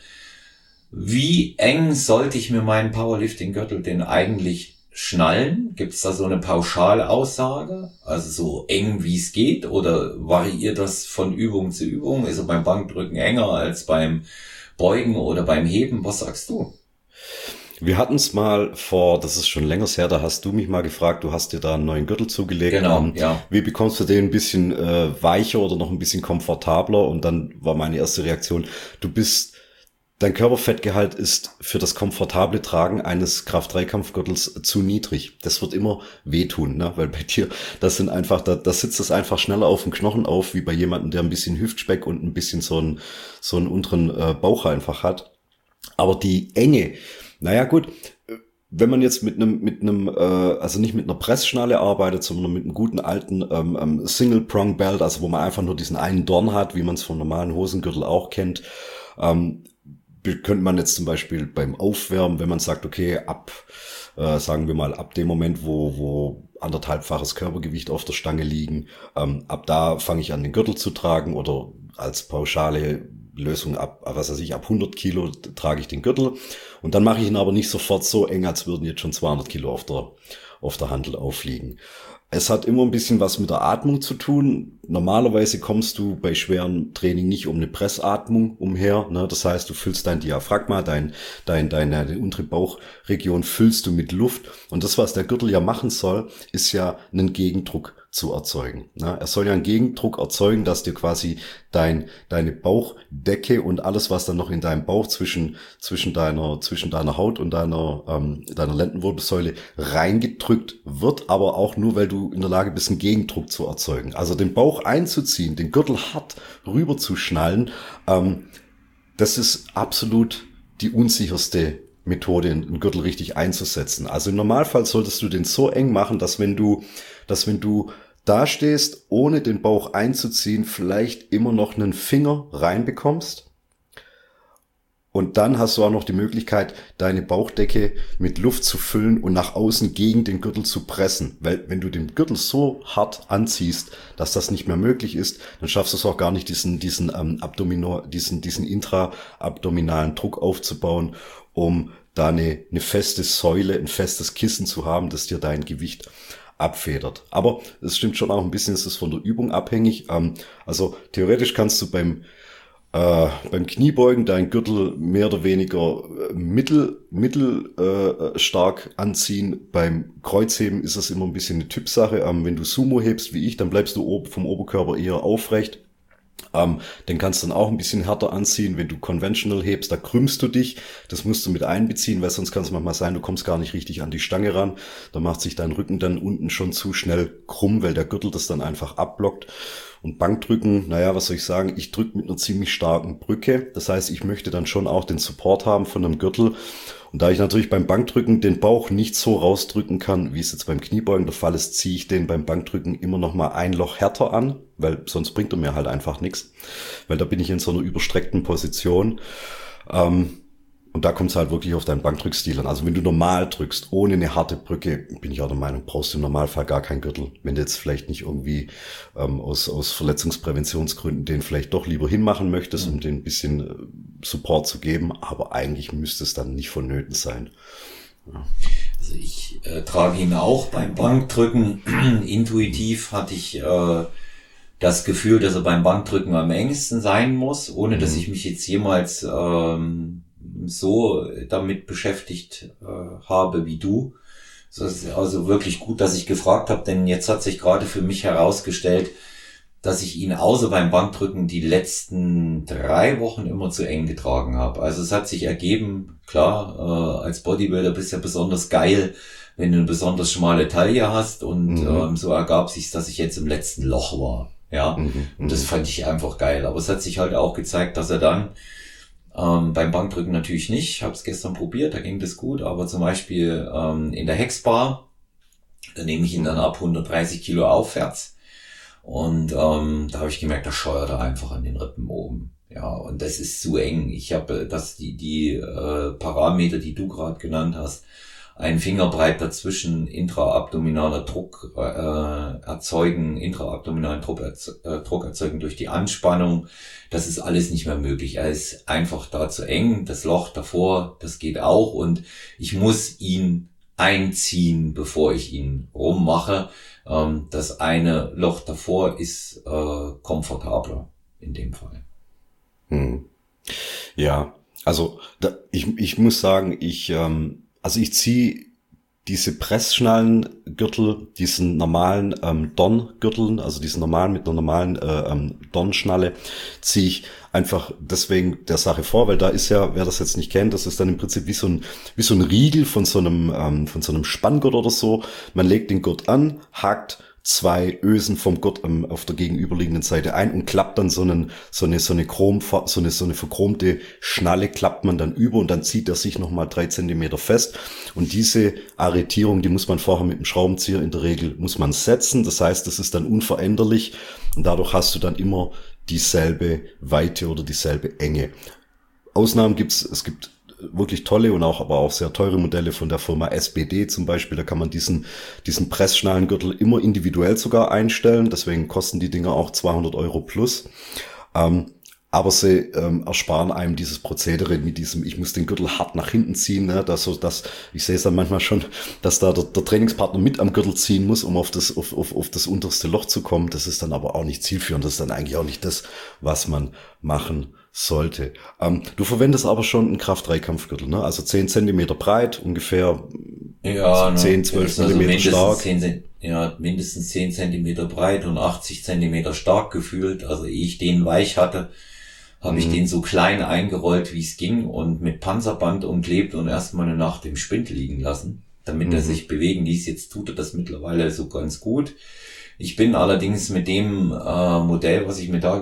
Wie eng sollte ich mir meinen Powerlifting-Gürtel denn eigentlich schnallen? Gibt es da so eine Pauschalaussage? Also so eng wie es geht? Oder variiert das von Übung zu Übung? Ist er beim Bankdrücken enger als beim Beugen oder beim Heben? Was sagst du? Wir hatten es mal das ist schon länger her, da hast du mich mal gefragt, du hast dir da einen neuen Gürtel zugelegt. Genau, ja. Wie bekommst du den ein bisschen weicher oder noch ein bisschen komfortabler? Und dann war meine erste Reaktion, dein Körperfettgehalt ist für das komfortable Tragen eines Kraft-3-Kampfgürtels zu niedrig. Das wird immer wehtun, ne? Weil bei dir, da sitzt es einfach schneller auf dem Knochen auf, wie bei jemandem, der ein bisschen Hüftspeck und ein bisschen so einen unteren Bauch einfach hat. Aber die Enge, naja gut, wenn man jetzt also nicht mit einer Pressschnalle arbeitet, sondern mit einem guten alten Single-Prong-Belt, also wo man einfach nur diesen einen Dorn hat, wie man es vom normalen Hosengürtel auch kennt, könnte man jetzt zum Beispiel beim Aufwärmen, wenn man sagt, okay, sagen wir mal, ab dem Moment, wo 1,5-faches Körpergewicht auf der Stange liegen, ab da fange ich an, den Gürtel zu tragen oder als pauschale Lösung ab 100 Kilo trage ich den Gürtel und dann mache ich ihn aber nicht sofort so eng, als würden jetzt schon 200 Kilo auf der Hantel aufliegen. Es hat immer ein bisschen was mit der Atmung zu tun. Normalerweise kommst du bei schwerem Training nicht um eine Pressatmung umher, ne? Das heißt, du füllst dein Diaphragma, deine untere Bauchregion füllst du mit Luft. Und das, was der Gürtel ja machen soll, ist ja einen Gegendruck zu erzeugen. Ne? Er soll ja einen Gegendruck erzeugen, dass dir quasi deine Bauchdecke und alles, was dann noch in deinem Bauch zwischen deiner Haut und deiner Lendenwirbelsäule reingedrückt wird, aber auch nur, weil du in der Lage bist, einen Gegendruck zu erzeugen. Also den Bauch einzuziehen, den Gürtel hart rüber zu schnallen, das ist absolut die unsicherste Methode, einen Gürtel richtig einzusetzen. Also im Normalfall solltest du den so eng machen, dass wenn du dastehst, ohne den Bauch einzuziehen, vielleicht immer noch einen Finger reinbekommst. Und dann hast du auch noch die Möglichkeit, deine Bauchdecke mit Luft zu füllen und nach außen gegen den Gürtel zu pressen. Weil wenn du den Gürtel so hart anziehst, dass das nicht mehr möglich ist, dann schaffst du es auch gar nicht, diesen intraabdominalen Druck aufzubauen, um da eine feste Säule, ein festes Kissen zu haben, das dir dein Gewicht abfedert. Aber es stimmt schon auch ein bisschen, ist es von der Übung abhängig. Also theoretisch kannst du beim Kniebeugen deinen Gürtel mehr oder weniger stark anziehen. Beim Kreuzheben ist das immer ein bisschen eine Typsache. Wenn du Sumo hebst wie ich, dann bleibst du vom Oberkörper eher aufrecht. Den kannst du dann auch ein bisschen härter anziehen. Wenn du Conventional hebst, da krümmst du dich. Das musst du mit einbeziehen, weil sonst kann es manchmal sein, du kommst gar nicht richtig an die Stange ran. Da macht sich dein Rücken dann unten schon zu schnell krumm, weil der Gürtel das dann einfach abblockt. Und Bankdrücken, naja, was soll ich sagen, ich drücke mit einer ziemlich starken Brücke. Das heißt, ich möchte dann schon auch den Support haben von einem Gürtel. Und da ich natürlich beim Bankdrücken den Bauch nicht so rausdrücken kann, wie es jetzt beim Kniebeugen der Fall ist, ziehe ich den beim Bankdrücken immer noch mal ein Loch härter an, weil sonst bringt er mir halt einfach nichts. Weil da bin ich in so einer überstreckten Position. Und da kommt es halt wirklich auf deinen Bankdrückstil an. Also wenn du normal drückst, ohne eine harte Brücke, bin ich auch der Meinung, brauchst du im Normalfall gar keinen Gürtel. Wenn du jetzt vielleicht nicht irgendwie aus Verletzungspräventionsgründen den vielleicht doch lieber hinmachen möchtest, um den ein bisschen Support zu geben. Aber eigentlich müsste es dann nicht vonnöten sein. Ja. Also ich trage ihn auch beim Bankdrücken. Intuitiv hatte ich das Gefühl, dass er beim Bankdrücken am engsten sein muss, ohne dass ich mich jetzt jemals so damit beschäftigt habe wie du. Das ist also wirklich gut, dass ich gefragt habe, denn jetzt hat sich gerade für mich herausgestellt, dass ich ihn außer beim Bankdrücken die letzten 3 Wochen immer zu eng getragen habe. Also es hat sich ergeben, klar, als Bodybuilder bist du ja besonders geil, wenn du eine besonders schmale Taille hast und so ergab sich, dass ich jetzt im letzten Loch war. Ja, und das fand ich einfach geil. Aber es hat sich halt auch gezeigt, dass er dann beim Bankdrücken natürlich nicht. Ich habe es gestern probiert, da ging das gut. Aber zum Beispiel in der Hexbar, da nehme ich ihn dann ab 130 Kilo aufwärts. Und da habe ich gemerkt, da scheuert er einfach an den Rippen oben. Ja, und das ist zu eng. Ich habe die Parameter, die du gerade genannt hast, ein Fingerbreit dazwischen, intraabdominaler Druck intraabdominalen Druck erzeugen durch die Anspannung. Das ist alles nicht mehr möglich. Er ist einfach da zu eng. Das Loch davor, das geht auch. Und ich muss ihn einziehen, bevor ich ihn rummache. Das eine Loch davor ist komfortabler in dem Fall. Ja, also ich muss sagen, ich ziehe diese Pressschnallengürtel, diesen normalen Dorngürteln, also diesen normalen mit einer normalen Dornschnalle, ziehe ich einfach deswegen der Sache vor, weil da ist ja, wer das jetzt nicht kennt, das ist dann im Prinzip wie so ein Riegel von so einem Spanngurt oder so. Man legt den Gurt an, hakt 2 Ösen vom Gurt auf der gegenüberliegenden Seite ein und klappt dann so eine verchromte Schnalle klappt man dann über und dann zieht er sich nochmal 3 Zentimeter fest. Und diese Arretierung, die muss man vorher mit dem Schraubenzieher in der Regel, muss man setzen. Das heißt, das ist dann unveränderlich und dadurch hast du dann immer dieselbe Weite oder dieselbe Enge. Ausnahmen es gibt wirklich tolle und aber auch sehr teure Modelle von der Firma SBD zum Beispiel. Da kann man diesen Pressschnallengürtel immer individuell sogar einstellen. Deswegen kosten die Dinger auch 200 € plus. Aber sie ersparen einem dieses Prozedere mit diesem, ich muss den Gürtel hart nach hinten ziehen, ne, ich sehe es dann manchmal schon, dass da der Trainingspartner mit am Gürtel ziehen muss, um auf das unterste Loch zu kommen. Das ist dann aber auch nicht zielführend. Das ist dann eigentlich auch nicht das, was man machen sollte. Du verwendest aber schon einen Kraft-3-Kampfgürtel, ne? Also 10 Zentimeter breit, ungefähr 10, 12 Millimeter stark. Mindestens 10 Zentimeter breit und 80 Zentimeter stark gefühlt. Also ehe ich den weich hatte, habe ich den so klein eingerollt, wie es ging und mit Panzerband umklebt und erstmal eine Nacht im Spind liegen lassen, damit er sich bewegen ließ. Jetzt tut er das mittlerweile so ganz gut. Ich bin allerdings mit dem Modell, was ich mir da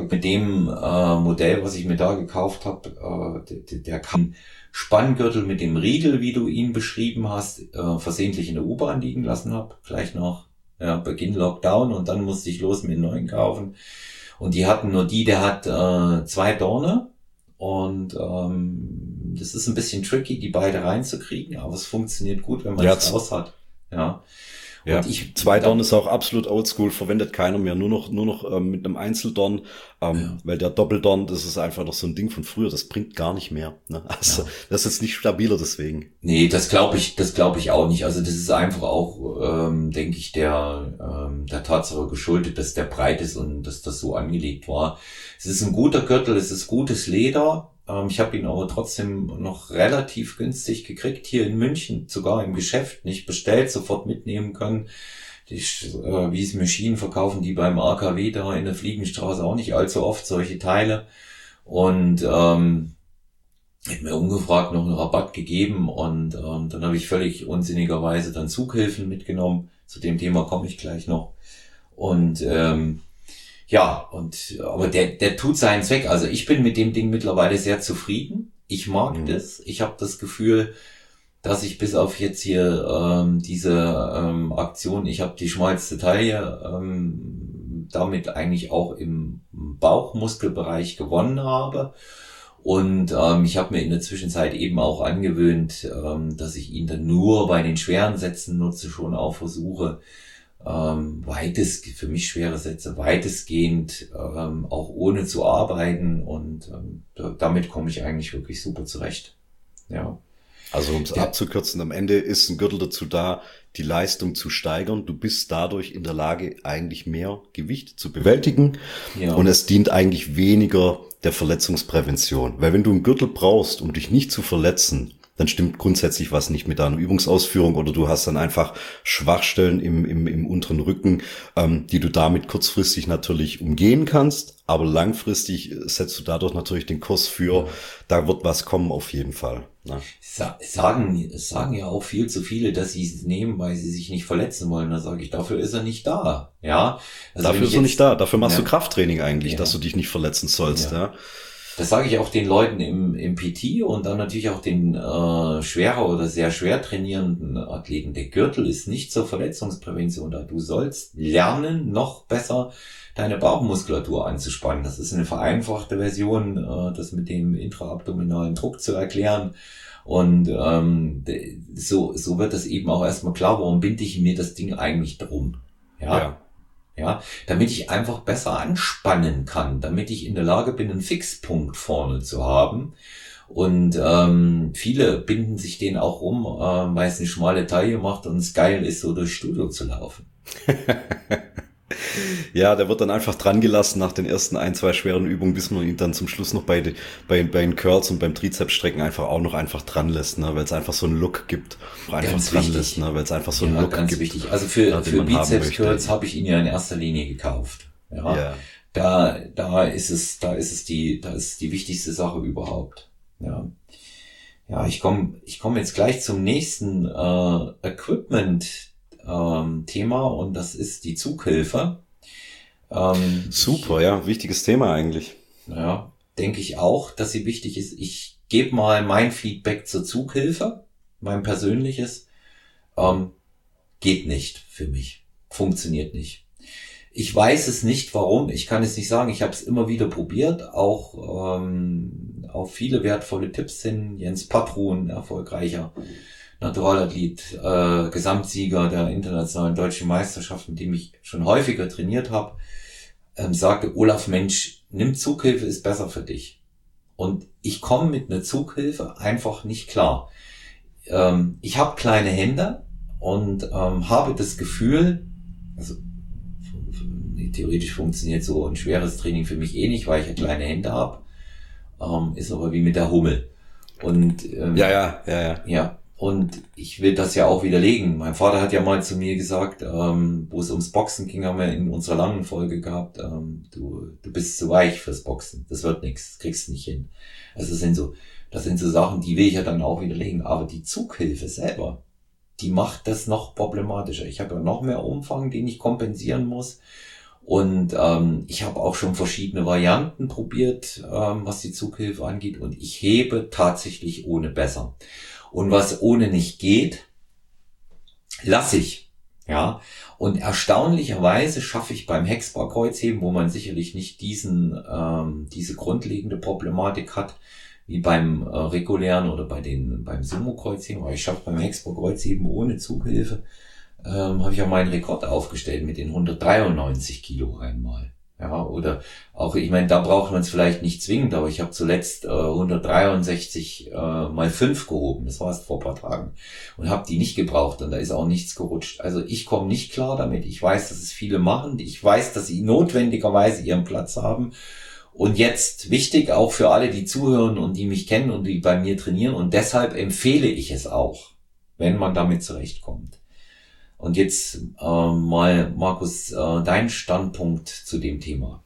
gekauft habe, der kann Spanngürtel mit dem Riegel, wie du ihn beschrieben hast, versehentlich in der U-Bahn liegen lassen habe, gleich nach Ja, Beginn Lockdown und dann musste ich los mit den neuen kaufen. Und die hatten nur der hat 2 Dorne und das ist ein bisschen tricky, die beide reinzukriegen, aber es funktioniert gut, wenn man es raus hat. Ja. Ja, und 2 Dorn ist auch absolut oldschool, verwendet keiner mehr, nur noch mit einem Einzeldorn, weil der Doppeldorn, das ist einfach noch so ein Ding von früher, das bringt gar nicht mehr. Ne? Also das ist jetzt nicht stabiler deswegen. Nee, das glaube ich auch nicht. Also das ist einfach auch, denke ich, der Tatsache geschuldet, dass der breit ist und dass das so angelegt war. Es ist ein guter Gürtel, es ist gutes Leder. Ich habe ihn aber trotzdem noch relativ günstig gekriegt, hier in München, sogar im Geschäft, nicht bestellt, sofort mitnehmen können. Wie es Maschinen verkaufen, die beim AKW da in der Fliegenstraße auch nicht allzu oft solche Teile. Und hat mir ungefragt noch einen Rabatt gegeben und dann habe ich völlig unsinnigerweise dann Zughilfen mitgenommen. Zu dem Thema komme ich gleich noch. Und aber der tut seinen Zweck. Also ich bin mit dem Ding mittlerweile sehr zufrieden. Ich mag das. Ich habe das Gefühl, dass ich bis auf jetzt hier diese Aktion, ich habe die schmalste Taille, damit eigentlich auch im Bauchmuskelbereich gewonnen habe. Und ich habe mir in der Zwischenzeit eben auch angewöhnt, dass ich ihn dann nur bei den schweren Sätzen nutze, schon auch versuche, für mich schwere Sätze weitestgehend auch ohne zu arbeiten und damit komme ich eigentlich wirklich super zurecht. Ja. Also um es abzukürzen, am Ende ist ein Gürtel dazu da, die Leistung zu steigern. Du bist dadurch in der Lage, eigentlich mehr Gewicht zu bewältigen. Ja. Und es dient eigentlich weniger der Verletzungsprävention. Weil wenn du einen Gürtel brauchst, um dich nicht zu verletzen, dann stimmt grundsätzlich was nicht mit deiner Übungsausführung oder du hast dann einfach Schwachstellen im unteren Rücken, die du damit kurzfristig natürlich umgehen kannst, aber langfristig setzt du dadurch natürlich den Kurs für, da wird was kommen auf jeden Fall. Ne? Es sagen ja auch viel zu viele, dass sie es nehmen, weil sie sich nicht verletzen wollen. Da sage ich, dafür ist er nicht da. Ja, also dafür ist er nicht da. Dafür machst du Krafttraining eigentlich, dass du dich nicht verletzen sollst. Ja. Das sage ich auch den Leuten im PT und dann natürlich auch den schwerer oder sehr schwer trainierenden Athleten. Der Gürtel ist nicht zur Verletzungsprävention da. Du sollst lernen, noch besser deine Bauchmuskulatur anzuspannen. Das ist eine vereinfachte Version, das mit dem intraabdominalen Druck zu erklären. Und so wird das eben auch erstmal klar, warum binde ich mir das Ding eigentlich drum. Ja, damit ich einfach besser anspannen kann, damit ich in der Lage bin, einen Fixpunkt vorne zu haben. Und viele binden sich den auch weil es eine schmale Taille macht und es geil ist, so durchs Studio zu laufen. Ja, der wird dann einfach dran gelassen nach den ersten 1, 2 schweren Übungen, bis man ihn dann zum Schluss noch bei den Curls und beim Trizepsstrecken einfach dran lässt, ne, weil es einfach so einen Look gibt. Ganz dran lässt, ne, weil es einfach so einen Look ganz gibt. Wichtig. Also für Bizeps-Curls habe ich ihn ja in erster Linie gekauft. Ja. Da ist die wichtigste Sache überhaupt. Ja. Ja, ich komme jetzt gleich zum nächsten Equipment Thema und das ist die Zughilfe. Super, ja, wichtiges Thema eigentlich. Ja, denke ich auch, dass sie wichtig ist. Ich gebe mal mein Feedback zur Zughilfe, mein persönliches. Geht nicht für mich, funktioniert nicht. Ich weiß es nicht, warum. Ich kann es nicht sagen. Ich habe es immer wieder probiert, auch auf viele wertvolle Tipps hin. Jens Patrun, erfolgreicher Naturalathlet, Gesamtsieger der internationalen deutschen Meisterschaft, mit dem ich schon häufiger trainiert habe, sagte, Olaf, Mensch, nimm Zughilfe, ist besser für dich. Und ich komme mit einer Zughilfe einfach nicht klar. Ich habe kleine Hände und habe das Gefühl, also theoretisch funktioniert so ein schweres Training für mich eh nicht, weil ich ja kleine Hände habe, ist aber wie mit der Hummel. Und ja. Und ich will das ja auch widerlegen. Mein Vater hat ja mal zu mir gesagt, wo es ums Boxen ging, haben wir in unserer langen Folge gehabt, du bist zu weich fürs Boxen. Das wird nichts, das kriegst du nicht hin. Also das sind so Sachen, die will ich ja dann auch widerlegen. Aber die Zughilfe selber, die macht das noch problematischer. Ich habe ja noch mehr Umfang, den ich kompensieren muss. Und ich habe auch schon verschiedene Varianten probiert, was die Zughilfe angeht. Und ich hebe tatsächlich ohne besser. Und was ohne nicht geht, lasse ich. Ja, und erstaunlicherweise schaffe ich beim Hexbar-Kreuzheben, wo man sicherlich nicht diese grundlegende Problematik hat, wie beim regulären oder beim Sumo-Kreuzheben, aber ich schaffe beim Hexbar-Kreuzheben ohne Zughilfe, habe ich auch meinen Rekord aufgestellt mit den 193 Kilo einmal. Ja, oder auch, ich meine, da braucht man es vielleicht nicht zwingend, aber ich habe zuletzt 163 mal 5 gehoben, das war erst vor ein paar Tagen, und habe die nicht gebraucht und da ist auch nichts gerutscht. Also ich komme nicht klar damit. Ich weiß, dass es viele machen, ich weiß, dass sie notwendigerweise ihren Platz haben. Und jetzt wichtig auch für alle, die zuhören und die mich kennen und die bei mir trainieren, und deshalb empfehle ich es auch, wenn man damit zurechtkommt. Und jetzt mal, Markus, dein Standpunkt zu dem Thema.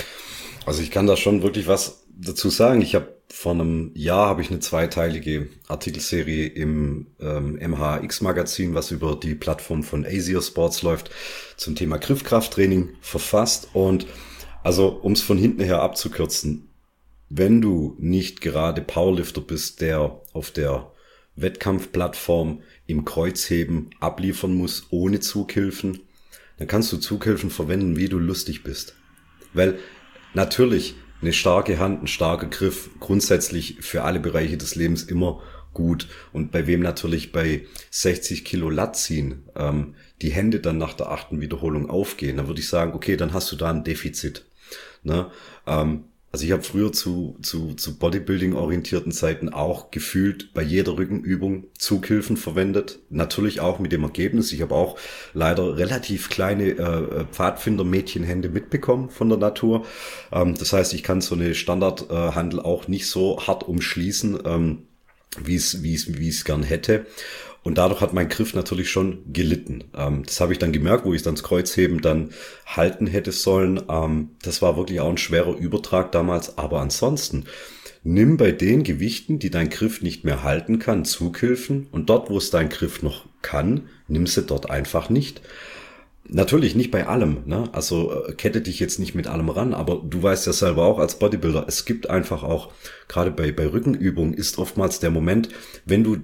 Also ich kann da schon wirklich was dazu sagen. Ich habe vor einem Jahr eine zweiteilige Artikelserie im MHX-Magazin, was über die Plattform von Asia Sports läuft, zum Thema Griffkrafttraining verfasst. Und also um es von hinten her abzukürzen, wenn du nicht gerade Powerlifter bist, der auf der Wettkampfplattform im Kreuzheben abliefern muss, ohne Zughilfen, dann kannst du Zughilfen verwenden, wie du lustig bist. Weil natürlich eine starke Hand, ein starker Griff grundsätzlich für alle Bereiche des Lebens immer gut. Und bei wem natürlich bei 60 Kilo Lat ziehen die Hände dann nach der 8. Wiederholung aufgehen, dann würde ich sagen, okay, dann hast du da ein Defizit. Ne? Also ich habe früher zu Bodybuilding-orientierten Zeiten auch gefühlt bei jeder Rückenübung Zughilfen verwendet. Natürlich auch mit dem Ergebnis. Ich habe auch leider relativ kleine Pfadfinder-Mädchenhände mitbekommen von der Natur. Das heißt, ich kann so eine Standardhandel auch nicht so hart umschließen, wie es gern hätte. Und dadurch hat mein Griff natürlich schon gelitten. Das habe ich dann gemerkt, wo ich dann das Kreuzheben dann halten hätte sollen. Das war wirklich auch ein schwerer Übertrag damals. Aber ansonsten, nimm bei den Gewichten, die dein Griff nicht mehr halten kann, Zughilfen. Und dort, wo es dein Griff noch kann, nimm sie dort einfach nicht. Natürlich nicht bei allem, ne? Also kette dich jetzt nicht mit allem ran, aber du weißt ja selber auch als Bodybuilder, es gibt einfach auch, gerade bei Rückenübungen ist oftmals der Moment, wenn du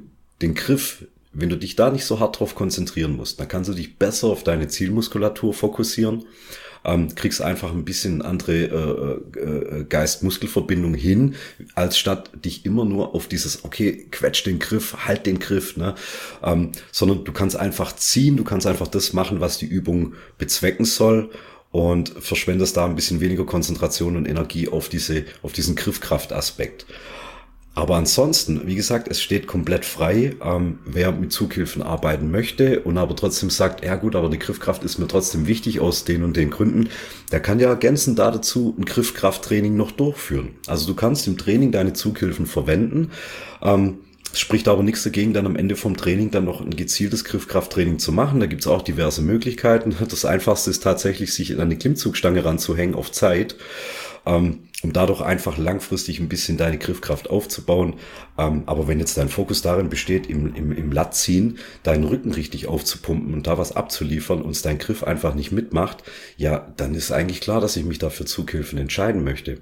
dich da nicht so hart drauf konzentrieren musst, dann kannst du dich besser auf deine Zielmuskulatur fokussieren, kriegst einfach ein bisschen andere Geist-Muskel-Verbindung hin, als statt dich immer nur auf dieses, okay, quetsch den Griff, halt den Griff, ne? Sondern du kannst einfach ziehen, du kannst einfach das machen, was die Übung bezwecken soll, und verschwendest da ein bisschen weniger Konzentration und Energie auf diesen Griffkraftaspekt. Aber ansonsten, wie gesagt, es steht komplett frei, wer mit Zughilfen arbeiten möchte und aber trotzdem sagt, ja gut, aber die Griffkraft ist mir trotzdem wichtig aus den und den Gründen, der kann ja ergänzend dazu ein Griffkrafttraining noch durchführen. Also du kannst im Training deine Zughilfen verwenden, es spricht aber nichts dagegen, dann am Ende vom Training dann noch ein gezieltes Griffkrafttraining zu machen. Da gibt es auch diverse Möglichkeiten. Das Einfachste ist tatsächlich, sich an eine Klimmzugstange ranzuhängen auf Zeit, um dadurch einfach langfristig ein bisschen deine Griffkraft aufzubauen. Aber wenn jetzt dein Fokus darin besteht, im Latziehen deinen Rücken richtig aufzupumpen und da was abzuliefern und es dein Griff einfach nicht mitmacht, ja, dann ist eigentlich klar, dass ich mich dafür Zughilfen entscheiden möchte.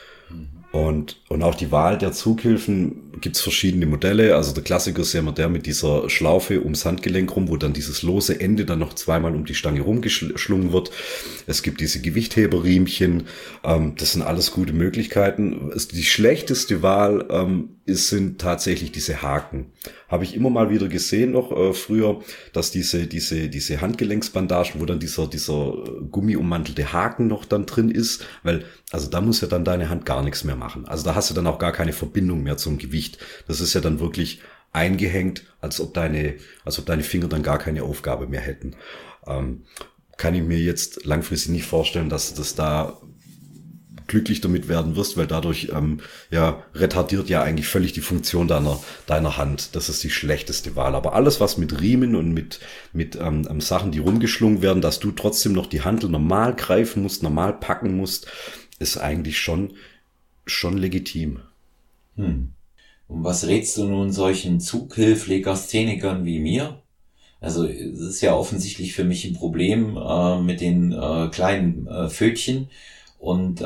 Und auch die Wahl der Zughilfen gibt's verschiedene Modelle. Also der Klassiker ist ja immer der mit dieser Schlaufe ums Handgelenk rum, wo dann dieses lose Ende dann noch zweimal um die Stange rumgeschlungen wird. Es gibt diese Gewichtheberriemchen. Das sind alles gute Möglichkeiten. Die schlechteste Wahl sind tatsächlich diese Haken. Habe ich immer mal wieder gesehen noch früher, dass diese Handgelenksbandagen, wo dann dieser gummiummantelte Haken noch dann drin ist, weil also da muss ja dann deine Hand gar nichts mehr machen. Also da hast du dann auch gar keine Verbindung mehr zum Gewicht. Das ist ja dann wirklich eingehängt, als ob deine Finger dann gar keine Aufgabe mehr hätten. Kann ich mir jetzt langfristig nicht vorstellen, dass das da glücklich damit werden wirst, weil dadurch retardiert ja eigentlich völlig die Funktion deiner Hand. Das ist die schlechteste Wahl. Aber alles, was mit Riemen und mit Sachen, die rumgeschlungen werden, dass du trotzdem noch die Handel normal greifen musst, normal packen musst, ist eigentlich schon legitim. Und was rätst du nun solchen Zughilflegasthenikern wie mir? Also es ist ja offensichtlich für mich ein Problem mit den kleinen Pfötchen und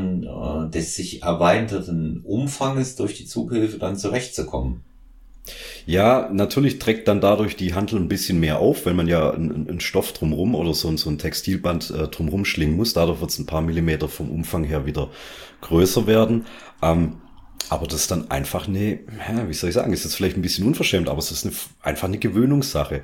dann des sich erweiterten Umfanges durch die Zughilfe dann zurechtzukommen. Ja, natürlich trägt dann dadurch die Hantel ein bisschen mehr auf, wenn man ja einen Stoff drumrum oder so ein Textilband drumrum schlingen muss. Dadurch wird es ein paar Millimeter vom Umfang her wieder größer werden. Aber das ist dann einfach wie soll ich sagen, ist jetzt vielleicht ein bisschen unverschämt, aber es ist einfach eine Gewöhnungssache.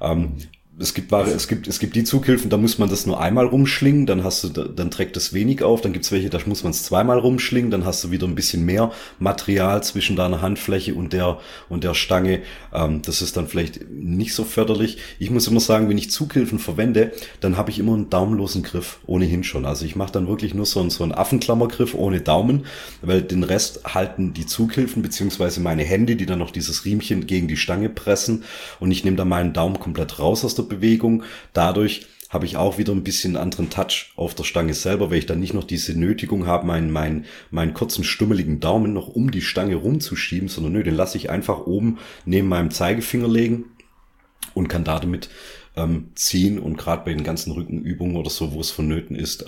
Es gibt die Zughilfen, da muss man das nur einmal rumschlingen, dann trägt das wenig auf, dann gibt's welche, da muss man es zweimal rumschlingen, dann hast du wieder ein bisschen mehr Material zwischen deiner Handfläche und der Stange. Das ist dann vielleicht nicht so förderlich. Ich muss immer sagen, wenn ich Zughilfen verwende, dann habe ich immer einen daumenlosen Griff, ohnehin schon. Also ich mache dann wirklich nur so einen Affenklammergriff ohne Daumen, weil den Rest halten die Zughilfen beziehungsweise meine Hände, die dann noch dieses Riemchen gegen die Stange pressen, und ich nehme dann meinen Daumen komplett raus aus der Bewegung. Dadurch habe ich auch wieder ein bisschen einen anderen Touch auf der Stange selber, weil ich dann nicht noch diese Nötigung habe, meinen kurzen, stummeligen Daumen noch um die Stange rumzuschieben, sondern den lasse ich einfach oben neben meinem Zeigefinger legen und kann damit ziehen, und gerade bei den ganzen Rückenübungen oder so, wo es vonnöten ist,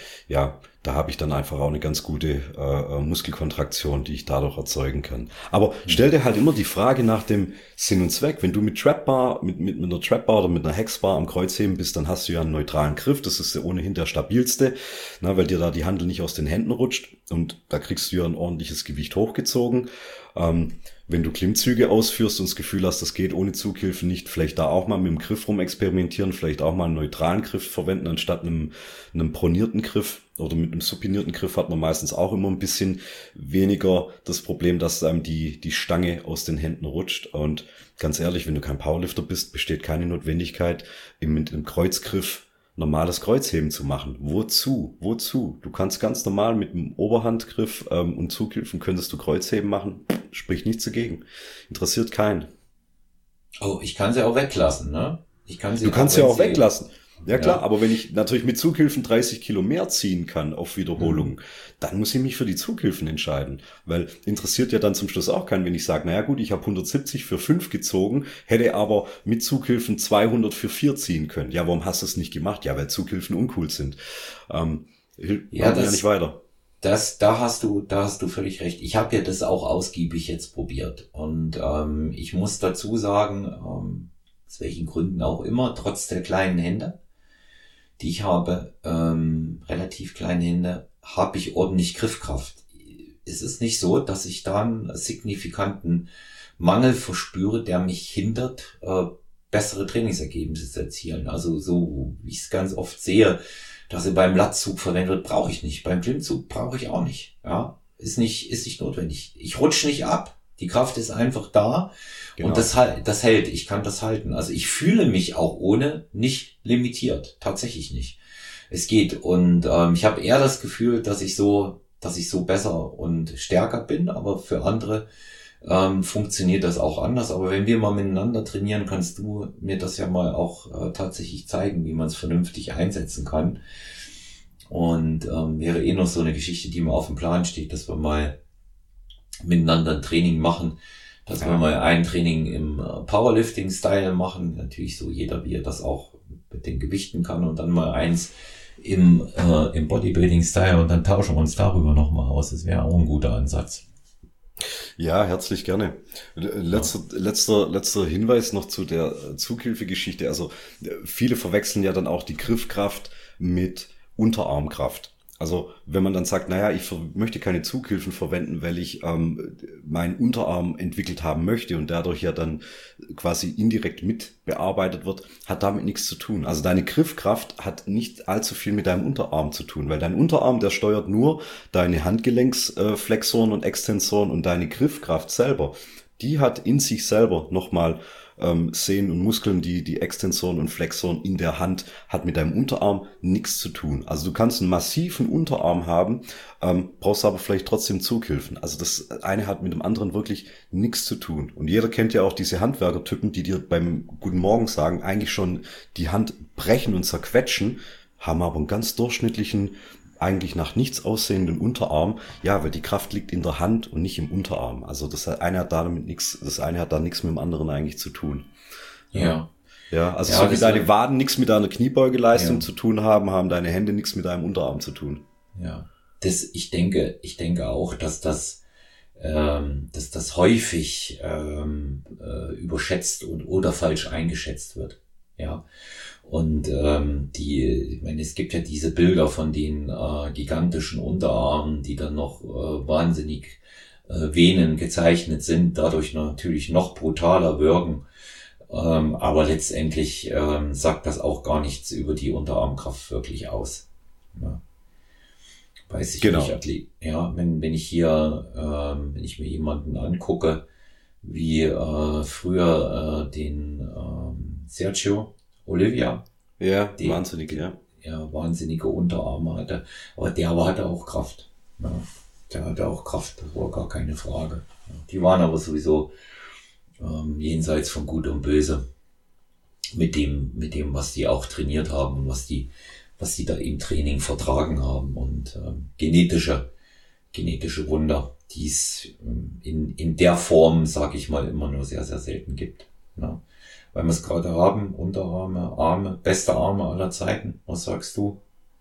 da habe ich dann einfach auch eine ganz gute Muskelkontraktion, die ich dadurch erzeugen kann. Aber stell dir halt immer die Frage nach dem Sinn und Zweck. Wenn du mit Trapbar, mit einer Trapbar oder mit einer Hexbar am Kreuzheben bist, dann hast du ja einen neutralen Griff. Das ist ja ohnehin der stabilste, weil dir da die Handel nicht aus den Händen rutscht, und da kriegst du ja ein ordentliches Gewicht hochgezogen. Wenn du Klimmzüge ausführst und das Gefühl hast, das geht ohne Zughilfen nicht, vielleicht da auch mal mit dem Griff rum experimentieren, vielleicht auch mal einen neutralen Griff verwenden anstatt einem pronierten Griff, oder mit einem supinierten Griff hat man meistens auch immer ein bisschen weniger das Problem, dass einem die Stange aus den Händen rutscht. Und ganz ehrlich, wenn du kein Powerlifter bist, besteht keine Notwendigkeit, mit einem Kreuzgriff normales Kreuzheben zu machen. Wozu? Du kannst ganz normal mit dem Oberhandgriff und Zughilfen könntest du Kreuzheben machen. Spricht nichts dagegen. Interessiert keinen. Oh, ich kann sie auch weglassen, ne? Du kannst sie auch weglassen. Ja klar, aber wenn ich natürlich mit Zughilfen 30 Kilo mehr ziehen kann auf Wiederholung, dann muss ich mich für die Zughilfen entscheiden. Weil interessiert ja dann zum Schluss auch keinen, wenn ich sage, naja gut, ich habe 170 für 5 gezogen, hätte aber mit Zughilfen 200 für 4 ziehen können. Ja, warum hast du es nicht gemacht? Ja, weil Zughilfen uncool sind. Hilft ja nicht weiter. Da hast du völlig recht. Ich habe ja das auch ausgiebig jetzt probiert. Und ich muss dazu sagen, aus welchen Gründen auch immer, trotz der kleinen Hände, die ich habe, relativ kleine Hände, habe ich ordentlich Griffkraft. Es ist nicht so, dass ich da einen signifikanten Mangel verspüre, der mich hindert, bessere Trainingsergebnisse zu erzielen. Also so, wie ich es ganz oft sehe, dass er beim Latzug verwendet wird, brauche ich nicht. Beim Klimmzug brauche ich auch nicht. Ja, ist nicht notwendig. Ich rutsche nicht ab. Die Kraft ist einfach da. Genau. Und das hält. Ich kann das halten. Also ich fühle mich auch ohne nicht limitiert. Tatsächlich nicht. Es geht. Und ich habe eher das Gefühl, dass ich so besser und stärker bin. Aber für andere funktioniert das auch anders. Aber wenn wir mal miteinander trainieren, kannst du mir das ja mal auch tatsächlich zeigen, wie man es vernünftig einsetzen kann. Und wäre noch so eine Geschichte, die mal auf dem Plan steht, dass wir mal miteinander ein Training machen, dass wir mal ein Training im Powerlifting-Style machen, natürlich so jeder, wie er das auch mit den Gewichten kann, und dann mal eins im Bodybuilding-Style, und dann tauschen wir uns darüber nochmal aus. Das wäre auch ein guter Ansatz. Ja, herzlich gerne. Letzter Hinweis noch zu der Zughilfegeschichte. Also viele verwechseln ja dann auch die Griffkraft mit Unterarmkraft. Also wenn man dann sagt, naja, ich möchte keine Zughilfen verwenden, weil ich meinen Unterarm entwickelt haben möchte und dadurch ja dann quasi indirekt mit bearbeitet wird, hat damit nichts zu tun. Also deine Griffkraft hat nicht allzu viel mit deinem Unterarm zu tun, weil dein Unterarm, der steuert nur deine Handgelenksflexoren und Extensoren, und deine Griffkraft selber, die hat in sich selber nochmal Sehnen und Muskeln, die Extensoren und Flexoren in der Hand, hat mit deinem Unterarm nichts zu tun. Also du kannst einen massiven Unterarm haben, brauchst aber vielleicht trotzdem Zughilfen. Also das eine hat mit dem anderen wirklich nichts zu tun. Und jeder kennt ja auch diese Handwerkertypen, die dir beim Guten Morgen sagen, eigentlich schon die Hand brechen und zerquetschen, haben aber einen ganz durchschnittlichen, eigentlich nach nichts aussehenden Unterarm, ja, weil die Kraft liegt in der Hand und nicht im Unterarm. Also das eine hat da nichts mit dem anderen eigentlich zu tun. Ja. Ja, also so wie deine Waden nichts mit deiner Kniebeugeleistung zu tun haben, haben deine Hände nichts mit deinem Unterarm zu tun. Ja. Ich denke auch, dass das dass das häufig überschätzt oder falsch eingeschätzt wird. Ja. Und ich meine, es gibt ja diese Bilder von den gigantischen Unterarmen, die dann noch wahnsinnig Venen gezeichnet sind, dadurch natürlich noch brutaler wirken. Aber letztendlich sagt das auch gar nichts über die Unterarmkraft wirklich aus. Ja. Weiß ich nicht, Athlet. Ja, wenn ich mir jemanden angucke, wie früher den Sergio Oliveira. Ja, wahnsinnig, ja. Ja, wahnsinnige Unterarme hatte. Aber der hatte auch Kraft. Ja, der hatte auch Kraft, das war gar keine Frage. Ja, die waren aber sowieso jenseits von Gut und Böse mit dem, was die auch trainiert haben und was die da im Training vertragen haben und genetische Wunder, die es in der Form, sag ich mal, immer nur sehr, sehr selten gibt. Ja. Weil wir es gerade haben, Unterarme, Arme, beste Arme aller Zeiten. Was sagst du?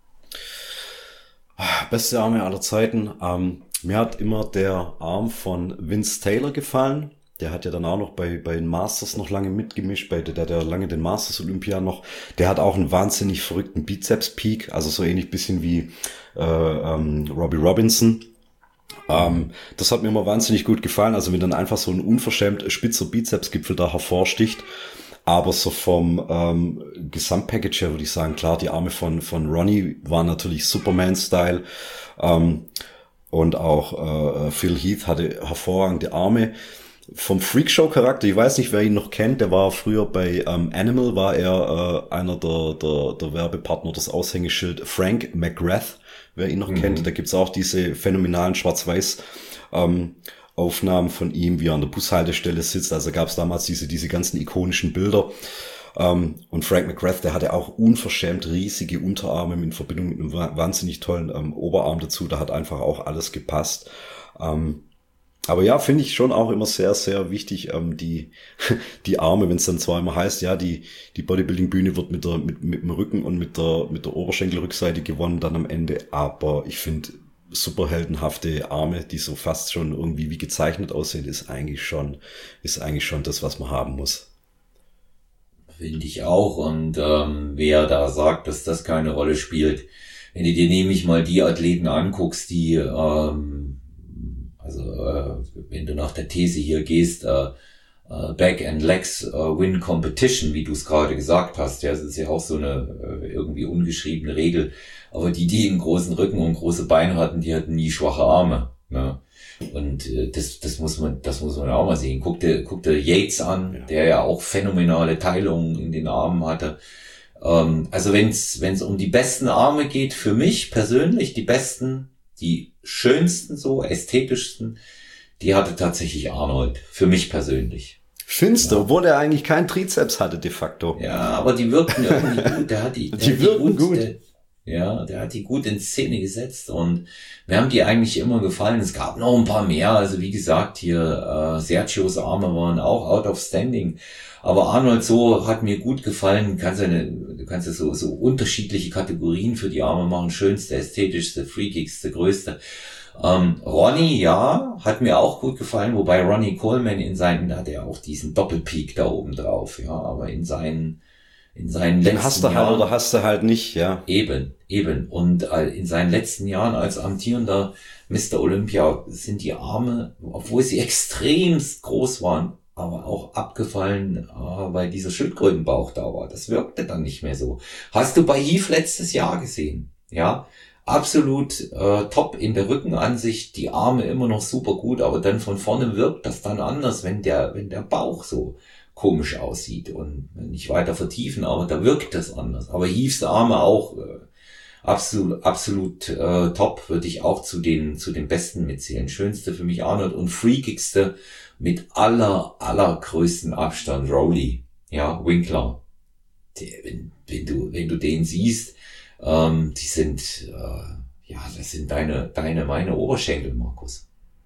Beste Arme aller Zeiten. Mir hat immer der Arm von Vince Taylor gefallen. Der hat ja dann auch noch bei den Masters noch lange mitgemischt, der hat ja lange den Masters Olympia noch. Der hat auch einen wahnsinnig verrückten Bizeps-Peak, also so ähnlich bisschen wie Robbie Robinson. Das hat mir immer wahnsinnig gut gefallen, also wenn dann einfach so ein unverschämt spitzer Bizepsgipfel da hervorsticht. Aber so vom Gesamtpackage her würde ich sagen, klar, die Arme von Ronnie waren natürlich Superman-Style. Und auch Phil Heath hatte hervorragende Arme. Vom Freakshow-Charakter, ich weiß nicht, wer ihn noch kennt, der war früher bei Animal, war er einer der Werbepartner, das Aushängeschild Frank McGrath, wer ihn noch kennt. Da gibt's auch diese phänomenalen Schwarz-Weiß Aufnahmen von ihm, wie er an der Bushaltestelle sitzt. Also gab's damals diese ganzen ikonischen Bilder. Und Frank McGrath, der hatte auch unverschämt riesige Unterarme in Verbindung mit einem wahnsinnig tollen Oberarm dazu. Da hat einfach auch alles gepasst. Aber ja, finde ich schon auch immer sehr, sehr wichtig, die Arme, wenn es dann zwar immer heißt, ja, die Bodybuilding-Bühne wird mit dem Rücken und mit der Oberschenkelrückseite gewonnen dann am Ende. Aber ich finde, superheldenhafte Arme, die so fast schon irgendwie wie gezeichnet aussehen, ist eigentlich schon das, was man haben muss. Finde ich auch. Und wer da sagt, dass das keine Rolle spielt, wenn du dir nämlich mal die Athleten anguckst, die wenn du nach der These hier gehst, Back and Legs win Competition, wie du es gerade gesagt hast, ja, das ist ja auch so eine irgendwie ungeschriebene Regel. Aber die einen großen Rücken und große Beine hatten, die hatten nie schwache Arme. Ne? Und das muss man auch mal sehen. Guck dir Yates an, ja, der ja auch phänomenale Teilungen in den Armen hatte. Also wenn's um die besten Arme geht, für mich persönlich die besten, die schönsten, so ästhetischsten, die hatte tatsächlich Arnold. Für mich persönlich. Findest du, obwohl er eigentlich keinen Trizeps hatte de facto. Ja, aber die wirkten irgendwie gut. Der hat die wirken gut. Der hat die gut in Szene gesetzt und mir haben die eigentlich immer gefallen. Es gab noch ein paar mehr. Also wie gesagt, hier Sergios Arme waren auch out of standing. Aber Arnold so hat mir gut gefallen. Du kannst ja so unterschiedliche Kategorien für die Arme machen. Schönste, ästhetischste, freakigste, größte. Ronnie, ja, hat mir auch gut gefallen. Wobei Ronnie Coleman da hat er auch diesen Doppelpeak da oben drauf. Ja, aber in seinen letzten hast du halt Jahren, oder hast du halt nicht, ja. Eben. Und in seinen letzten Jahren als amtierender Mr. Olympia sind die Arme, obwohl sie extremst groß waren, aber auch abgefallen, weil dieser Schildkrötenbauch da war. Das wirkte dann nicht mehr so. Hast du bei Heath letztes Jahr gesehen? Ja, absolut top in der Rückenansicht, die Arme immer noch super gut, aber dann von vorne wirkt das dann anders, wenn der Bauch so komisch aussieht und nicht weiter vertiefen, aber da wirkt das anders. Aber Heaths Arme auch absolut top, würde ich auch zu den Besten mitzählen. Schönste für mich Arnold und freakigste mit allergrößten Abstand Rowley, ja, Winkler. Wenn du den siehst, die sind das sind meine Oberschenkel, Markus.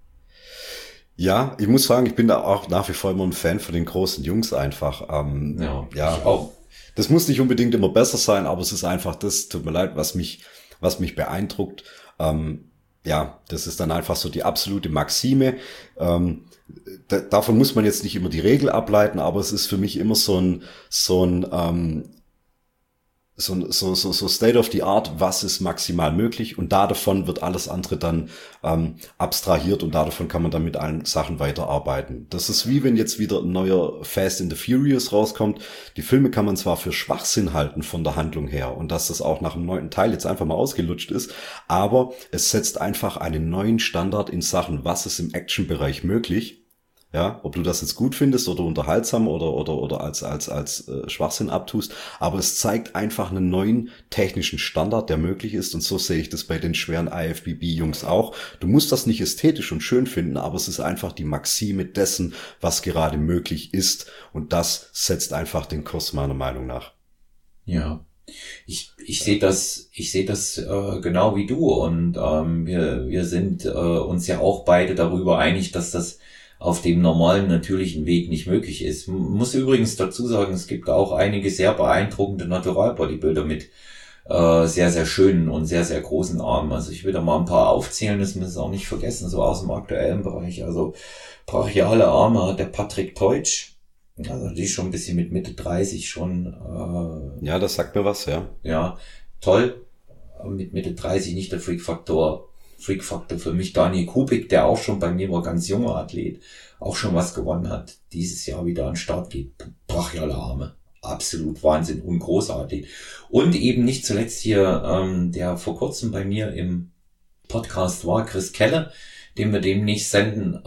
Ja, ich muss sagen, ich bin da auch nach wie vor immer ein Fan von den großen Jungs einfach. Ich auch. Das muss nicht unbedingt immer besser sein, aber es ist einfach das, tut mir leid, was mich beeindruckt. Ja, das ist dann einfach so die absolute Maxime. Davon muss man jetzt nicht immer die Regel ableiten, aber es ist für mich immer so State of the Art, was ist maximal möglich, und davon wird alles andere dann abstrahiert, und davon kann man dann mit allen Sachen weiterarbeiten. Das ist wie wenn jetzt wieder ein neuer Fast and the Furious rauskommt. Die Filme kann man zwar für Schwachsinn halten von der Handlung her, und dass das auch nach dem 9. Teil jetzt einfach mal ausgelutscht ist, aber es setzt einfach einen neuen Standard in Sachen, was ist im Actionbereich möglich. Ja, ob du das jetzt gut findest oder unterhaltsam oder als Schwachsinn abtust, aber es zeigt einfach einen neuen technischen Standard, der möglich ist, und so sehe ich das bei den schweren IFBB-Jungs auch. Du musst das nicht ästhetisch und schön finden, aber es ist einfach die Maxime dessen, was gerade möglich ist, und das setzt einfach den Kurs meiner Meinung nach. Ja. Ich sehe das genau wie du, und wir sind uns ja auch beide darüber einig, dass das auf dem normalen, natürlichen Weg nicht möglich ist. Muss übrigens dazu sagen, es gibt auch einige sehr beeindruckende Natural-Bodybuilder mit sehr, sehr schönen und sehr, sehr großen Armen. Also ich will da mal ein paar aufzählen, das müssen wir auch nicht vergessen, so aus dem aktuellen Bereich. Also brachiale Arme hat der Patrick Teutsch, also die ist schon ein bisschen mit Mitte 30 schon. Ja, das sagt mir was, ja. Ja, toll. Mit Mitte 30 nicht der Freak-Faktor für mich Daniel Kubik, der auch schon bei mir war, ganz junger Athlet, auch schon was gewonnen hat, dieses Jahr wieder an den Start geht. Brachiale Arme. Absolut Wahnsinn und großartig. Und eben nicht zuletzt hier, der vor kurzem bei mir im Podcast war, Chris Keller, den wir demnächst senden.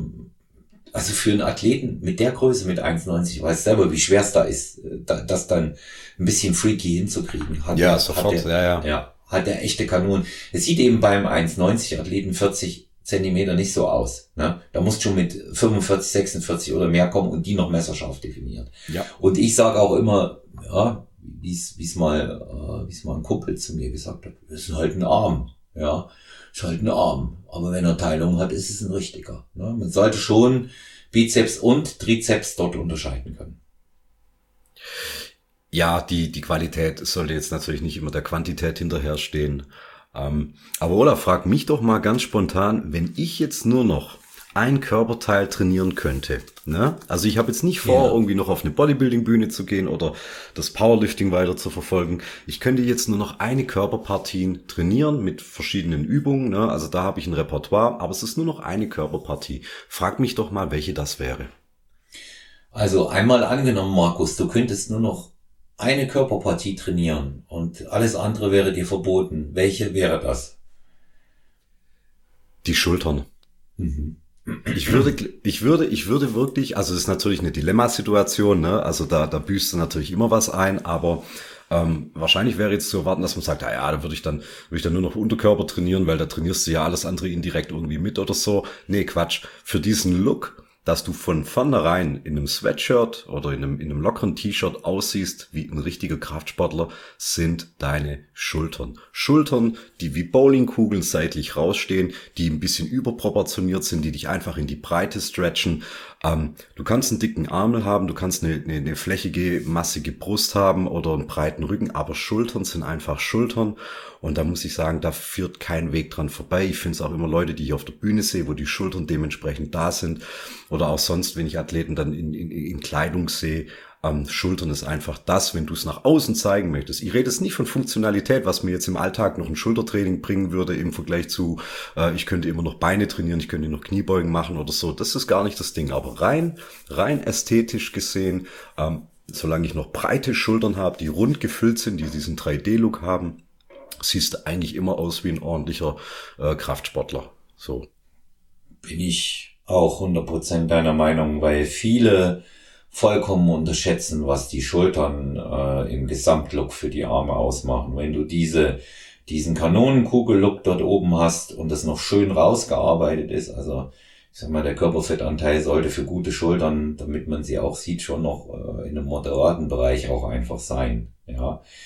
Also für einen Athleten mit der Größe, mit 1,90, ich weiß selber, wie schwer es da ist, das dann ein bisschen freaky hinzukriegen. Ja, sofort, ja. Hat der echte Kanonen. Es sieht eben beim 1,90 Athleten 40 Zentimeter nicht so aus. Ne? Da musst du schon mit 45, 46 oder mehr kommen und die noch messerscharf definiert. Ja. Und ich sage auch immer, ja, wie es mal ein Kumpel zu mir gesagt hat, das ist halt ein Arm. Ja, ist halt ein Arm. Aber wenn er Teilung hat, ist es ein richtiger. Ne? Man sollte schon Bizeps und Trizeps dort unterscheiden können. Ja, die Qualität sollte jetzt natürlich nicht immer der Quantität hinterherstehen. Aber Olaf, frag mich doch mal ganz spontan, wenn ich jetzt nur noch ein Körperteil trainieren könnte, ne? Also ich habe jetzt nicht vor, irgendwie noch auf eine Bodybuilding-Bühne zu gehen oder das Powerlifting weiter zu verfolgen. Ich könnte jetzt nur noch eine Körperpartie trainieren mit verschiedenen Übungen, ne? Also da habe ich ein Repertoire, aber es ist nur noch eine Körperpartie. Frag mich doch mal, welche das wäre. Also einmal angenommen, Markus, du könntest nur noch eine Körperpartie trainieren und alles andere wäre dir verboten. Welche wäre das? Die Schultern. Mhm. Ich würde wirklich, also es ist natürlich eine Dilemmasituation, ne? Also da büßt du natürlich immer was ein, aber wahrscheinlich wäre jetzt zu erwarten, dass man sagt, da würde ich dann nur noch Unterkörper trainieren, weil da trainierst du ja alles andere indirekt irgendwie mit oder so. Nee, Quatsch. Für diesen Look, dass du von vornherein in einem Sweatshirt oder in einem lockeren T-Shirt aussiehst wie ein richtiger Kraftsportler, sind deine Schultern. Schultern, die wie Bowlingkugeln seitlich rausstehen, die ein bisschen überproportioniert sind, die dich einfach in die Breite stretchen. Du kannst einen dicken Ärmel haben, du kannst eine flächige, massige Brust haben oder einen breiten Rücken, aber Schultern sind einfach Schultern. Und da muss ich sagen, da führt kein Weg dran vorbei. Ich finde es auch immer Leute, die ich auf der Bühne sehe, wo die Schultern dementsprechend da sind. Oder auch sonst, wenn ich Athleten dann in Kleidung sehe. Schultern ist einfach das, wenn du es nach außen zeigen möchtest. Ich rede jetzt nicht von Funktionalität, was mir jetzt im Alltag noch ein Schultertraining bringen würde im Vergleich zu, ich könnte immer noch Beine trainieren, ich könnte noch Kniebeugen machen oder so. Das ist gar nicht das Ding. Aber rein ästhetisch gesehen, solange ich noch breite Schultern habe, die rund gefüllt sind, die diesen 3D-Look haben, siehst du eigentlich immer aus wie ein ordentlicher Kraftsportler. So. Bin ich auch 100% deiner Meinung, weil viele vollkommen unterschätzen, was die Schultern im Gesamtlook für die Arme ausmachen. Wenn du diesen Kanonenkugel-Look dort oben hast und das noch schön rausgearbeitet ist, also ich sag mal, der Körperfettanteil sollte für gute Schultern, damit man sie auch sieht, schon noch in einem moderaten Bereich auch einfach sein. Ja,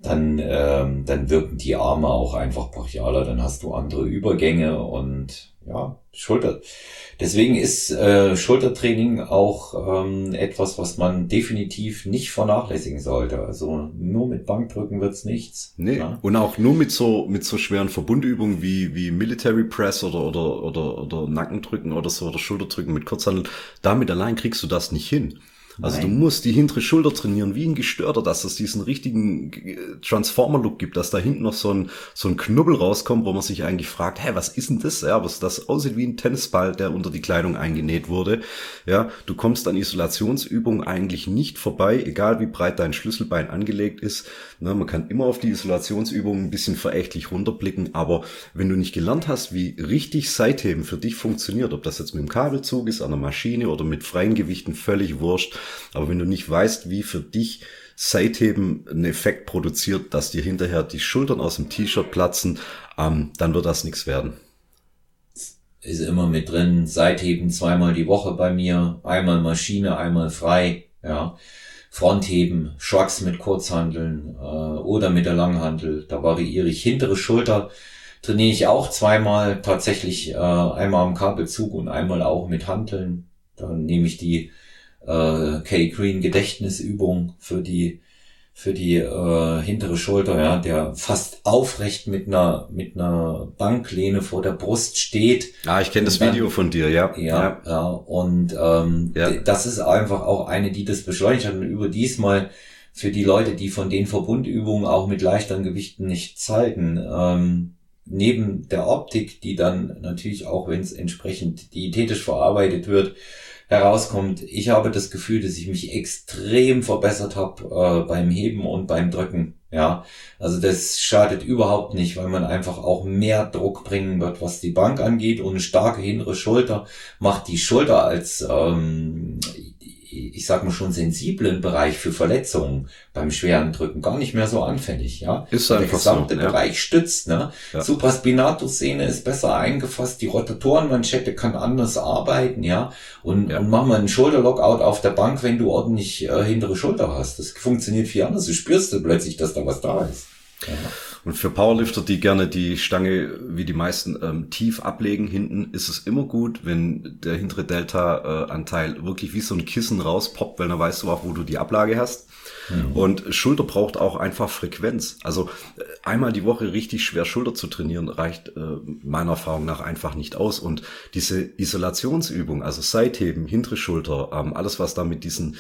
dann wirken die Arme auch einfach brachialer, dann hast du andere Übergänge und ja, Schulter. Deswegen ist Schultertraining auch etwas, was man definitiv nicht vernachlässigen sollte. Also nur mit Bankdrücken wird's nichts. Nee, Ja? und auch nur mit so schweren Verbundübungen wie Military Press oder Nackendrücken oder so oder Schulterdrücken mit Kurzhanteln, damit allein kriegst du das nicht hin. Also Nein. du musst die hintere Schulter trainieren wie ein Gestörter, dass es diesen richtigen Transformer-Look gibt, dass da hinten noch so ein Knubbel rauskommt, wo man sich eigentlich fragt, hä, was ist denn das? Ja, was das aussieht wie ein Tennisball, der unter die Kleidung eingenäht wurde. Ja, du kommst an Isolationsübungen eigentlich nicht vorbei, egal wie breit dein Schlüsselbein angelegt ist. Na, man kann immer auf die Isolationsübungen ein bisschen verächtlich runterblicken, aber wenn du nicht gelernt hast, wie richtig Seitheben für dich funktioniert, ob das jetzt mit dem Kabelzug ist, an der Maschine oder mit freien Gewichten, völlig wurscht. Aber wenn du nicht weißt, wie für dich Seitheben einen Effekt produziert, dass dir hinterher die Schultern aus dem T-Shirt platzen, dann wird das nichts werden. Ist immer mit drin, Seitheben 2-mal die Woche bei mir, einmal Maschine, einmal frei, ja. Frontheben, Shrugs mit Kurzhanteln oder mit der Langhantel, da variiere ich. Hintere Schulter trainiere ich auch 2-mal, tatsächlich einmal am Kabelzug und einmal auch mit Hanteln. Dann nehme ich die Kay Green Gedächtnisübung für die hintere Schulter, ja, der fast aufrecht mit einer Banklehne vor der Brust steht. Ah, ich kenne das Video von dir, ja. Ja, und das ist einfach auch eine, die das beschleunigt hat und überdies mal für die Leute, die von den Verbundübungen auch mit leichteren Gewichten nichts halten, neben der Optik, die dann natürlich auch, wenn es entsprechend diätetisch verarbeitet wird, herauskommt. Ich habe das Gefühl, dass ich mich extrem verbessert habe beim Heben und beim Drücken. Ja, also das schadet überhaupt nicht, weil man einfach auch mehr Druck bringen wird, was die Bank angeht. Und eine starke hintere Schulter macht die Schulter als, ich sag mal schon, sensiblen Bereich für Verletzungen beim schweren Drücken gar nicht mehr so anfällig. Ja, Ist der einfach gesamte so, ja. Bereich stützt. Ne? Ja. Supraspinatus-Sehne ist besser eingefasst, die Rotatorenmanschette kann anders arbeiten, ja. Und mach mal einen Schulterlockout auf der Bank, wenn du ordentlich hintere Schulter hast. Das funktioniert viel anders. Du spürst du plötzlich, dass da was da ist. Ja. Und für Powerlifter, die gerne die Stange, wie die meisten, tief ablegen hinten, ist es immer gut, wenn der hintere Delta-Anteil wirklich wie so ein Kissen rauspoppt, weil dann weißt du auch, wo du die Ablage hast. Mhm. Und Schulter braucht auch einfach Frequenz. Also einmal die Woche richtig schwer Schulter zu trainieren, reicht meiner Erfahrung nach einfach nicht aus. Und diese Isolationsübung, also Seitheben, hintere Schulter, alles was da mit diesen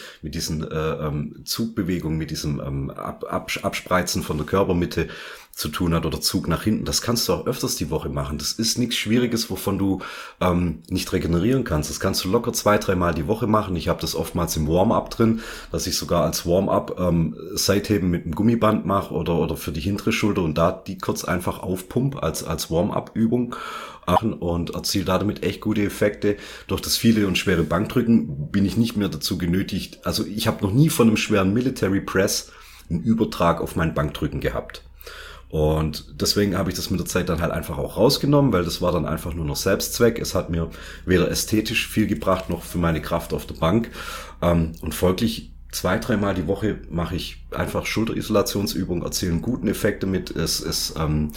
Zugbewegungen, mit diesem Abspreizen von der Körpermitte zu tun hat oder Zug nach hinten, das kannst du auch öfters die Woche machen. Das ist nichts Schwieriges, wovon du nicht regenerieren kannst. Das kannst du locker 2-3 Mal die Woche machen. Ich habe das oftmals im Warm-up drin, dass ich sogar als Warm-up Seitheben mit einem Gummiband mache oder für die hintere Schulter und da die kurz einfach aufpump als Warm-up-Übung und erziele damit echt gute Effekte. Durch das viele und schwere Bankdrücken bin ich nicht mehr dazu genötigt. Also ich habe noch nie von einem schweren Military Press einen Übertrag auf mein Bankdrücken gehabt. Und deswegen habe ich das mit der Zeit dann halt einfach auch rausgenommen, weil das war dann einfach nur noch Selbstzweck. Es hat mir weder ästhetisch viel gebracht, noch für meine Kraft auf der Bank. Und folglich 2-3 Mal die Woche mache ich einfach Schulterisolationsübungen, erziele einen guten Effekt damit. Es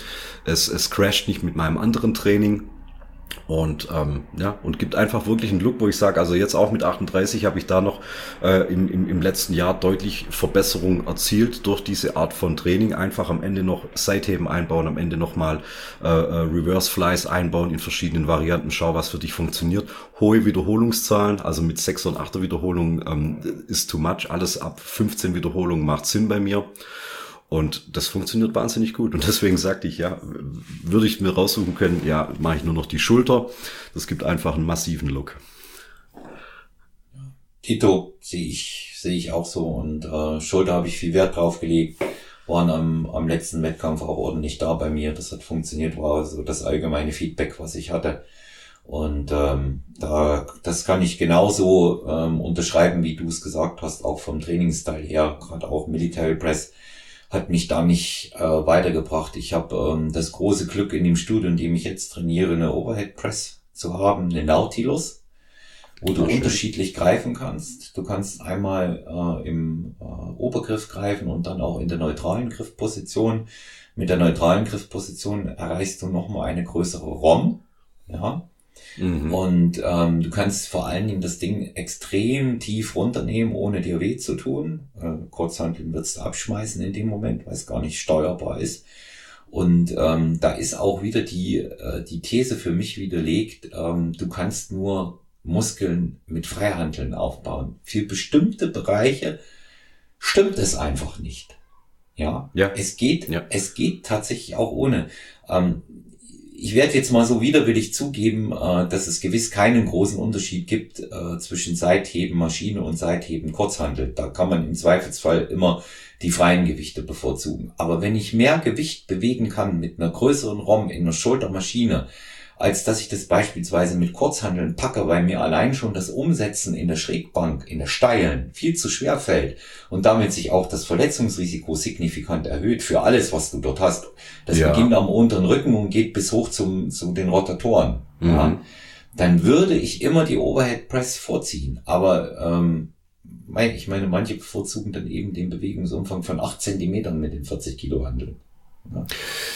crasht nicht mit meinem anderen Training. Und und gibt einfach wirklich einen Look, wo ich sage, also jetzt auch mit 38 habe ich da noch im letzten Jahr deutlich Verbesserungen erzielt durch diese Art von Training. Einfach am Ende noch Seitheben einbauen, am Ende nochmal Reverse Flies einbauen in verschiedenen Varianten. Schau, was für dich funktioniert. Hohe Wiederholungszahlen, also mit 6er und 8er Wiederholungen ist too much. Alles ab 15 Wiederholungen macht Sinn bei mir. Und das funktioniert wahnsinnig gut. Und deswegen sagte ich, ja, würde ich mir raussuchen können, ja, mache ich nur noch die Schulter. Das gibt einfach einen massiven Look. Tito sehe ich auch so. Und Schulter habe ich viel Wert drauf gelegt. Waren am letzten Wettkampf auch ordentlich da bei mir. Das hat funktioniert, war so das allgemeine Feedback, was ich hatte. Und das kann ich genauso unterschreiben, wie du es gesagt hast, auch vom Trainingsteil her, gerade auch Military Press hat mich da nicht weitergebracht. Ich habe das große Glück in dem Studio, in dem ich jetzt trainiere, eine Overhead Press zu haben, eine Nautilus. wo du unterschiedlich greifen kannst. Du kannst einmal im Obergriff greifen und dann auch in der neutralen Griffposition. Mit der neutralen Griffposition erreichst du nochmal eine größere ROM. Ja. Und du kannst vor allen Dingen das Ding extrem tief runternehmen, ohne dir weh zu tun. Kurzhanteln wird's abschmeißen in dem Moment, weil es gar nicht steuerbar ist. Und da ist auch wieder die These für mich widerlegt, du kannst nur Muskeln mit Freihanteln aufbauen. Für bestimmte Bereiche stimmt es einfach nicht. Ja. Es geht tatsächlich auch ohne. Ich werde jetzt mal so widerwillig zugeben, dass es gewiss keinen großen Unterschied gibt zwischen Seitheben Maschine und Seitheben Kurzhantel. Da kann man im Zweifelsfall immer die freien Gewichte bevorzugen. Aber wenn ich mehr Gewicht bewegen kann mit einer größeren ROM in einer Schultermaschine, als dass ich das beispielsweise mit Kurzhanteln packe, weil mir allein schon das Umsetzen in der Schrägbank, in der steilen, viel zu schwer fällt und damit sich auch das Verletzungsrisiko signifikant erhöht für alles, was du dort hast. Das beginnt am unteren Rücken und geht bis hoch zu den Rotatoren. Ja. Dann würde ich immer die Overhead Press vorziehen. Aber ich meine, manche bevorzugen dann eben den Bewegungsumfang von 8 Zentimetern mit den 40 Kilo Hanteln. Ja.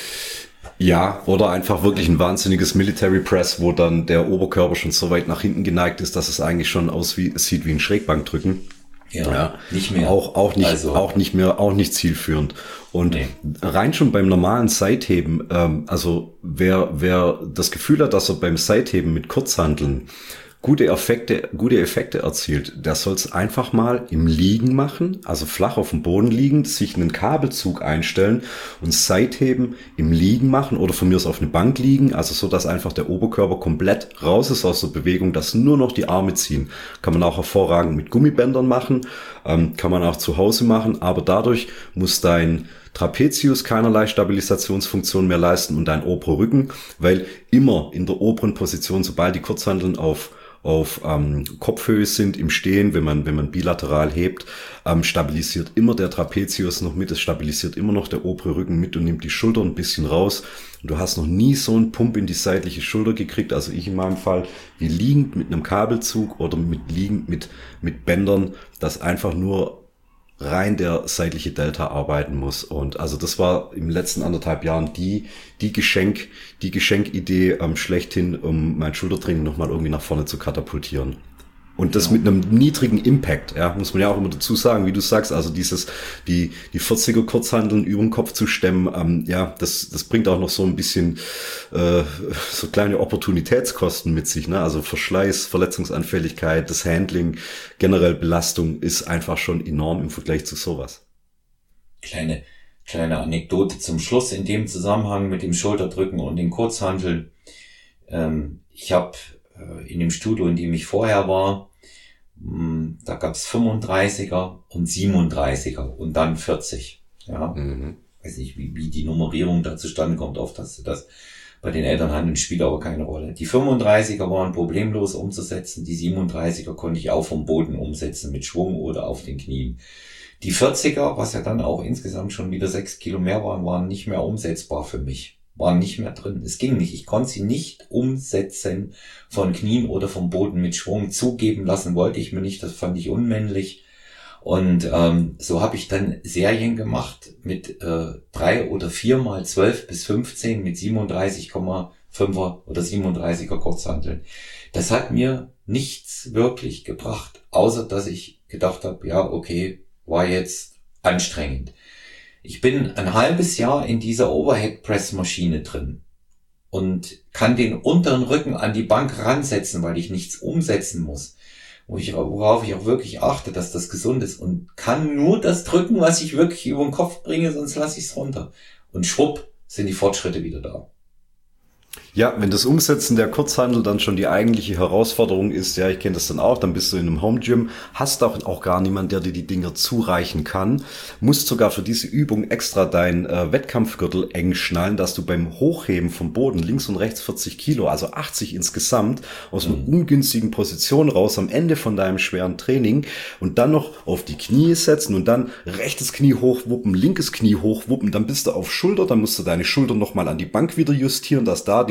Ja, oder einfach wirklich ein wahnsinniges Military Press, wo dann der Oberkörper schon so weit nach hinten geneigt ist, dass es eigentlich schon sieht wie ein Schrägbankdrücken. Ja, nicht mehr. Auch nicht zielführend. Und rein schon beim normalen Seitheben, also wer das Gefühl hat, dass er beim Seitheben mit Kurzhanteln gute Effekte erzielt, der soll es einfach mal im Liegen machen, also flach auf dem Boden liegen, sich einen Kabelzug einstellen und Seitheben im Liegen machen oder von mir aus auf eine Bank liegen, also so, dass einfach der Oberkörper komplett raus ist aus der Bewegung, dass nur noch die Arme ziehen. Kann man auch hervorragend mit Gummibändern machen, kann man auch zu Hause machen, aber dadurch muss dein Trapezius keinerlei Stabilisationsfunktion mehr leisten und dein oberer Rücken, weil immer in der oberen Position, sobald die Kurzhanteln auf Kopfhöhe sind im Stehen, wenn man bilateral hebt, stabilisiert immer der Trapezius noch mit, es stabilisiert immer noch der obere Rücken mit und nimmt die Schulter ein bisschen raus. Und du hast noch nie so einen Pump in die seitliche Schulter gekriegt, also ich in meinem Fall, wie liegend mit einem Kabelzug oder liegend mit Bändern, das einfach nur rein der seitliche Delta arbeiten muss. Und also das war im letzten 1,5 Jahren die Geschenkidee schlechthin, um mein Schultertraining nochmal irgendwie nach vorne zu katapultieren. Und das mit einem niedrigen Impact, ja, muss man ja auch immer dazu sagen, wie du sagst, also die 40er Kurzhanteln über den Kopf zu stemmen, das bringt auch noch so ein bisschen so kleine Opportunitätskosten mit sich, ne? Also Verschleiß, Verletzungsanfälligkeit, das Handling, generell Belastung ist einfach schon enorm im Vergleich zu sowas. Kleine Anekdote zum Schluss in dem Zusammenhang mit dem Schulterdrücken und den Kurzhanteln. Ich habe in dem Studio, in dem ich vorher war, da gab's 35er und 37er und dann 40. Ja, weiß nicht, wie die Nummerierung da zustande kommt, oft hast du das bei den Elternhandeln, spielt aber keine Rolle. Die 35er waren problemlos umzusetzen, die 37er konnte ich auch vom Boden umsetzen mit Schwung oder auf den Knien. Die 40er, was ja dann auch insgesamt schon wieder 6 Kilo mehr waren nicht mehr umsetzbar für mich. Waren nicht mehr drin. Es ging nicht. Ich konnte sie nicht umsetzen von Knien oder vom Boden mit Schwung. Zugeben lassen wollte ich mir nicht. Das fand ich unmännlich. Und so habe ich dann Serien gemacht mit 3 oder 4 mal 12 bis 15 mit 37,5er oder 37er Kurzhanteln. Das hat mir nichts wirklich gebracht, außer dass ich gedacht habe, ja, okay, war jetzt anstrengend. Ich bin ein halbes Jahr in dieser Overhead Press Maschine drin und kann den unteren Rücken an die Bank ransetzen, weil ich nichts umsetzen muss, worauf ich auch wirklich achte, dass das gesund ist, und kann nur das drücken, was ich wirklich über den Kopf bringe, sonst lasse ich es runter. Und schwupp sind die Fortschritte wieder da. Ja, wenn das Umsetzen der Kurzhantel dann schon die eigentliche Herausforderung ist, ja, ich kenne das dann auch, dann bist du in einem Home Gym, hast auch gar niemand, der dir die Dinger zureichen kann, musst sogar für diese Übung extra dein Wettkampfgürtel eng schnallen, dass du beim Hochheben vom Boden links und rechts 40 Kilo, also 80 insgesamt, aus einer ungünstigen Position raus am Ende von deinem schweren Training und dann noch auf die Knie setzen und dann rechtes Knie hochwuppen, linkes Knie hochwuppen, dann bist du auf Schulter, dann musst du deine Schulter nochmal an die Bank wieder justieren, dass da die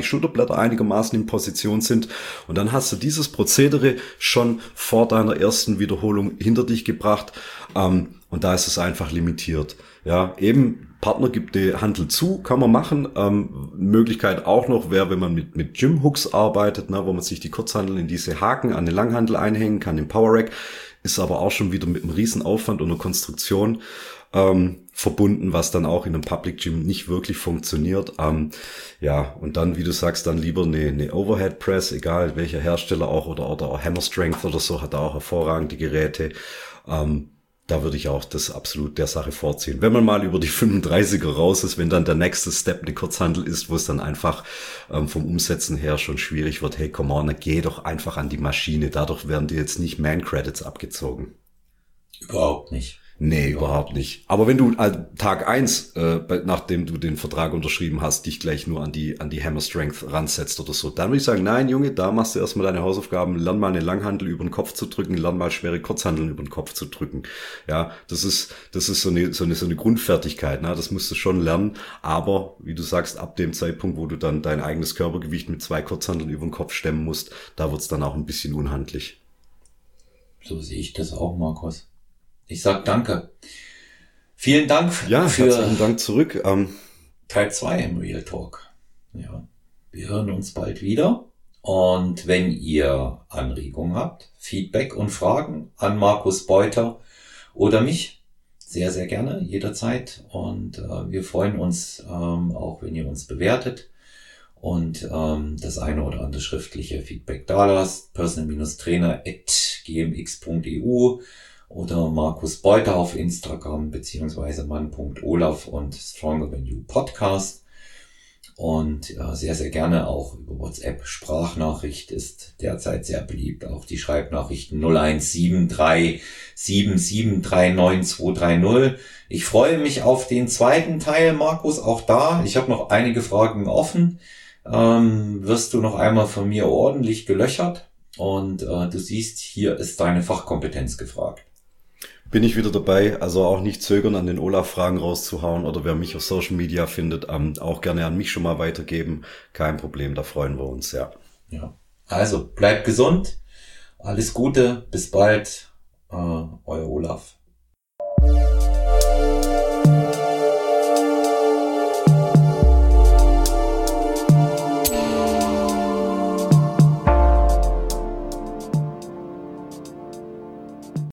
Schulterblätter einigermaßen in Position sind. Und dann hast du dieses Prozedere schon vor deiner ersten Wiederholung hinter dich gebracht. Und da ist es einfach limitiert. Ja, eben Partner gibt die Hantel zu, kann man machen. Möglichkeit auch noch wäre, wenn man mit Gym-Hooks arbeitet, ne, wo man sich die Kurzhanteln in diese Haken an eine Langhantel einhängen kann, im Power Rack. Ist aber auch schon wieder mit einem riesen Aufwand und einer Konstruktion verbunden, was dann auch in einem Public Gym nicht wirklich funktioniert. Ja, und dann, wie du sagst, dann lieber eine Overhead Press, egal welcher Hersteller auch, oder auch Hammer Strength oder so, hat auch hervorragende Geräte. Da würde ich auch das absolut der Sache vorziehen. Wenn man mal über die 35er raus ist, wenn dann der nächste Step eine Kurzhantel ist, wo es dann einfach vom Umsetzen her schon schwierig wird, hey, come on, geh doch einfach an die Maschine. Dadurch werden dir jetzt nicht Man-Credits abgezogen. Überhaupt nicht. Nee, überhaupt nicht. Aber wenn du Tag 1, nachdem du den Vertrag unterschrieben hast, dich gleich nur an die Hammer Strength ransetzt oder so, dann würde ich sagen, nein, Junge, da machst du erstmal deine Hausaufgaben, lern mal eine Langhantel über den Kopf zu drücken, lern mal schwere Kurzhanteln über den Kopf zu drücken. Ja, das ist so eine Grundfertigkeit, ne? Das musst du schon lernen, aber wie du sagst, ab dem Zeitpunkt, wo du dann dein eigenes Körpergewicht mit 2 Kurzhanteln über den Kopf stemmen musst, da wird's dann auch ein bisschen unhandlich. So sehe ich das auch, Markus. Ich sag danke. Vielen Dank herzlichen Dank zurück. Teil 2 im Real Talk. Ja, wir hören uns bald wieder. Und wenn ihr Anregungen habt, Feedback und Fragen an Markus Beuter oder mich, sehr, sehr gerne, jederzeit. Und wir freuen uns auch, wenn ihr uns bewertet und das eine oder andere schriftliche Feedback dalasst. personal-trainer@gmx.eu oder Markus Beuter auf Instagram, beziehungsweise mann.olaf und Stronger Than You Podcast. Und sehr, sehr gerne auch über WhatsApp. Sprachnachricht ist derzeit sehr beliebt. Auch die Schreibnachrichten 0173 7739230. Ich freue mich auf den zweiten Teil, Markus, auch da. Ich habe noch einige Fragen offen. Wirst du noch einmal von mir ordentlich gelöchert. Und du siehst, hier ist deine Fachkompetenz gefragt. Bin ich wieder dabei, also auch nicht zögern, an den Olaf Fragen rauszuhauen, oder wer mich auf Social Media findet, auch gerne an mich schon mal weitergeben. Kein Problem, da freuen wir uns, ja. Ja, also bleibt gesund, alles Gute, bis bald, euer Olaf.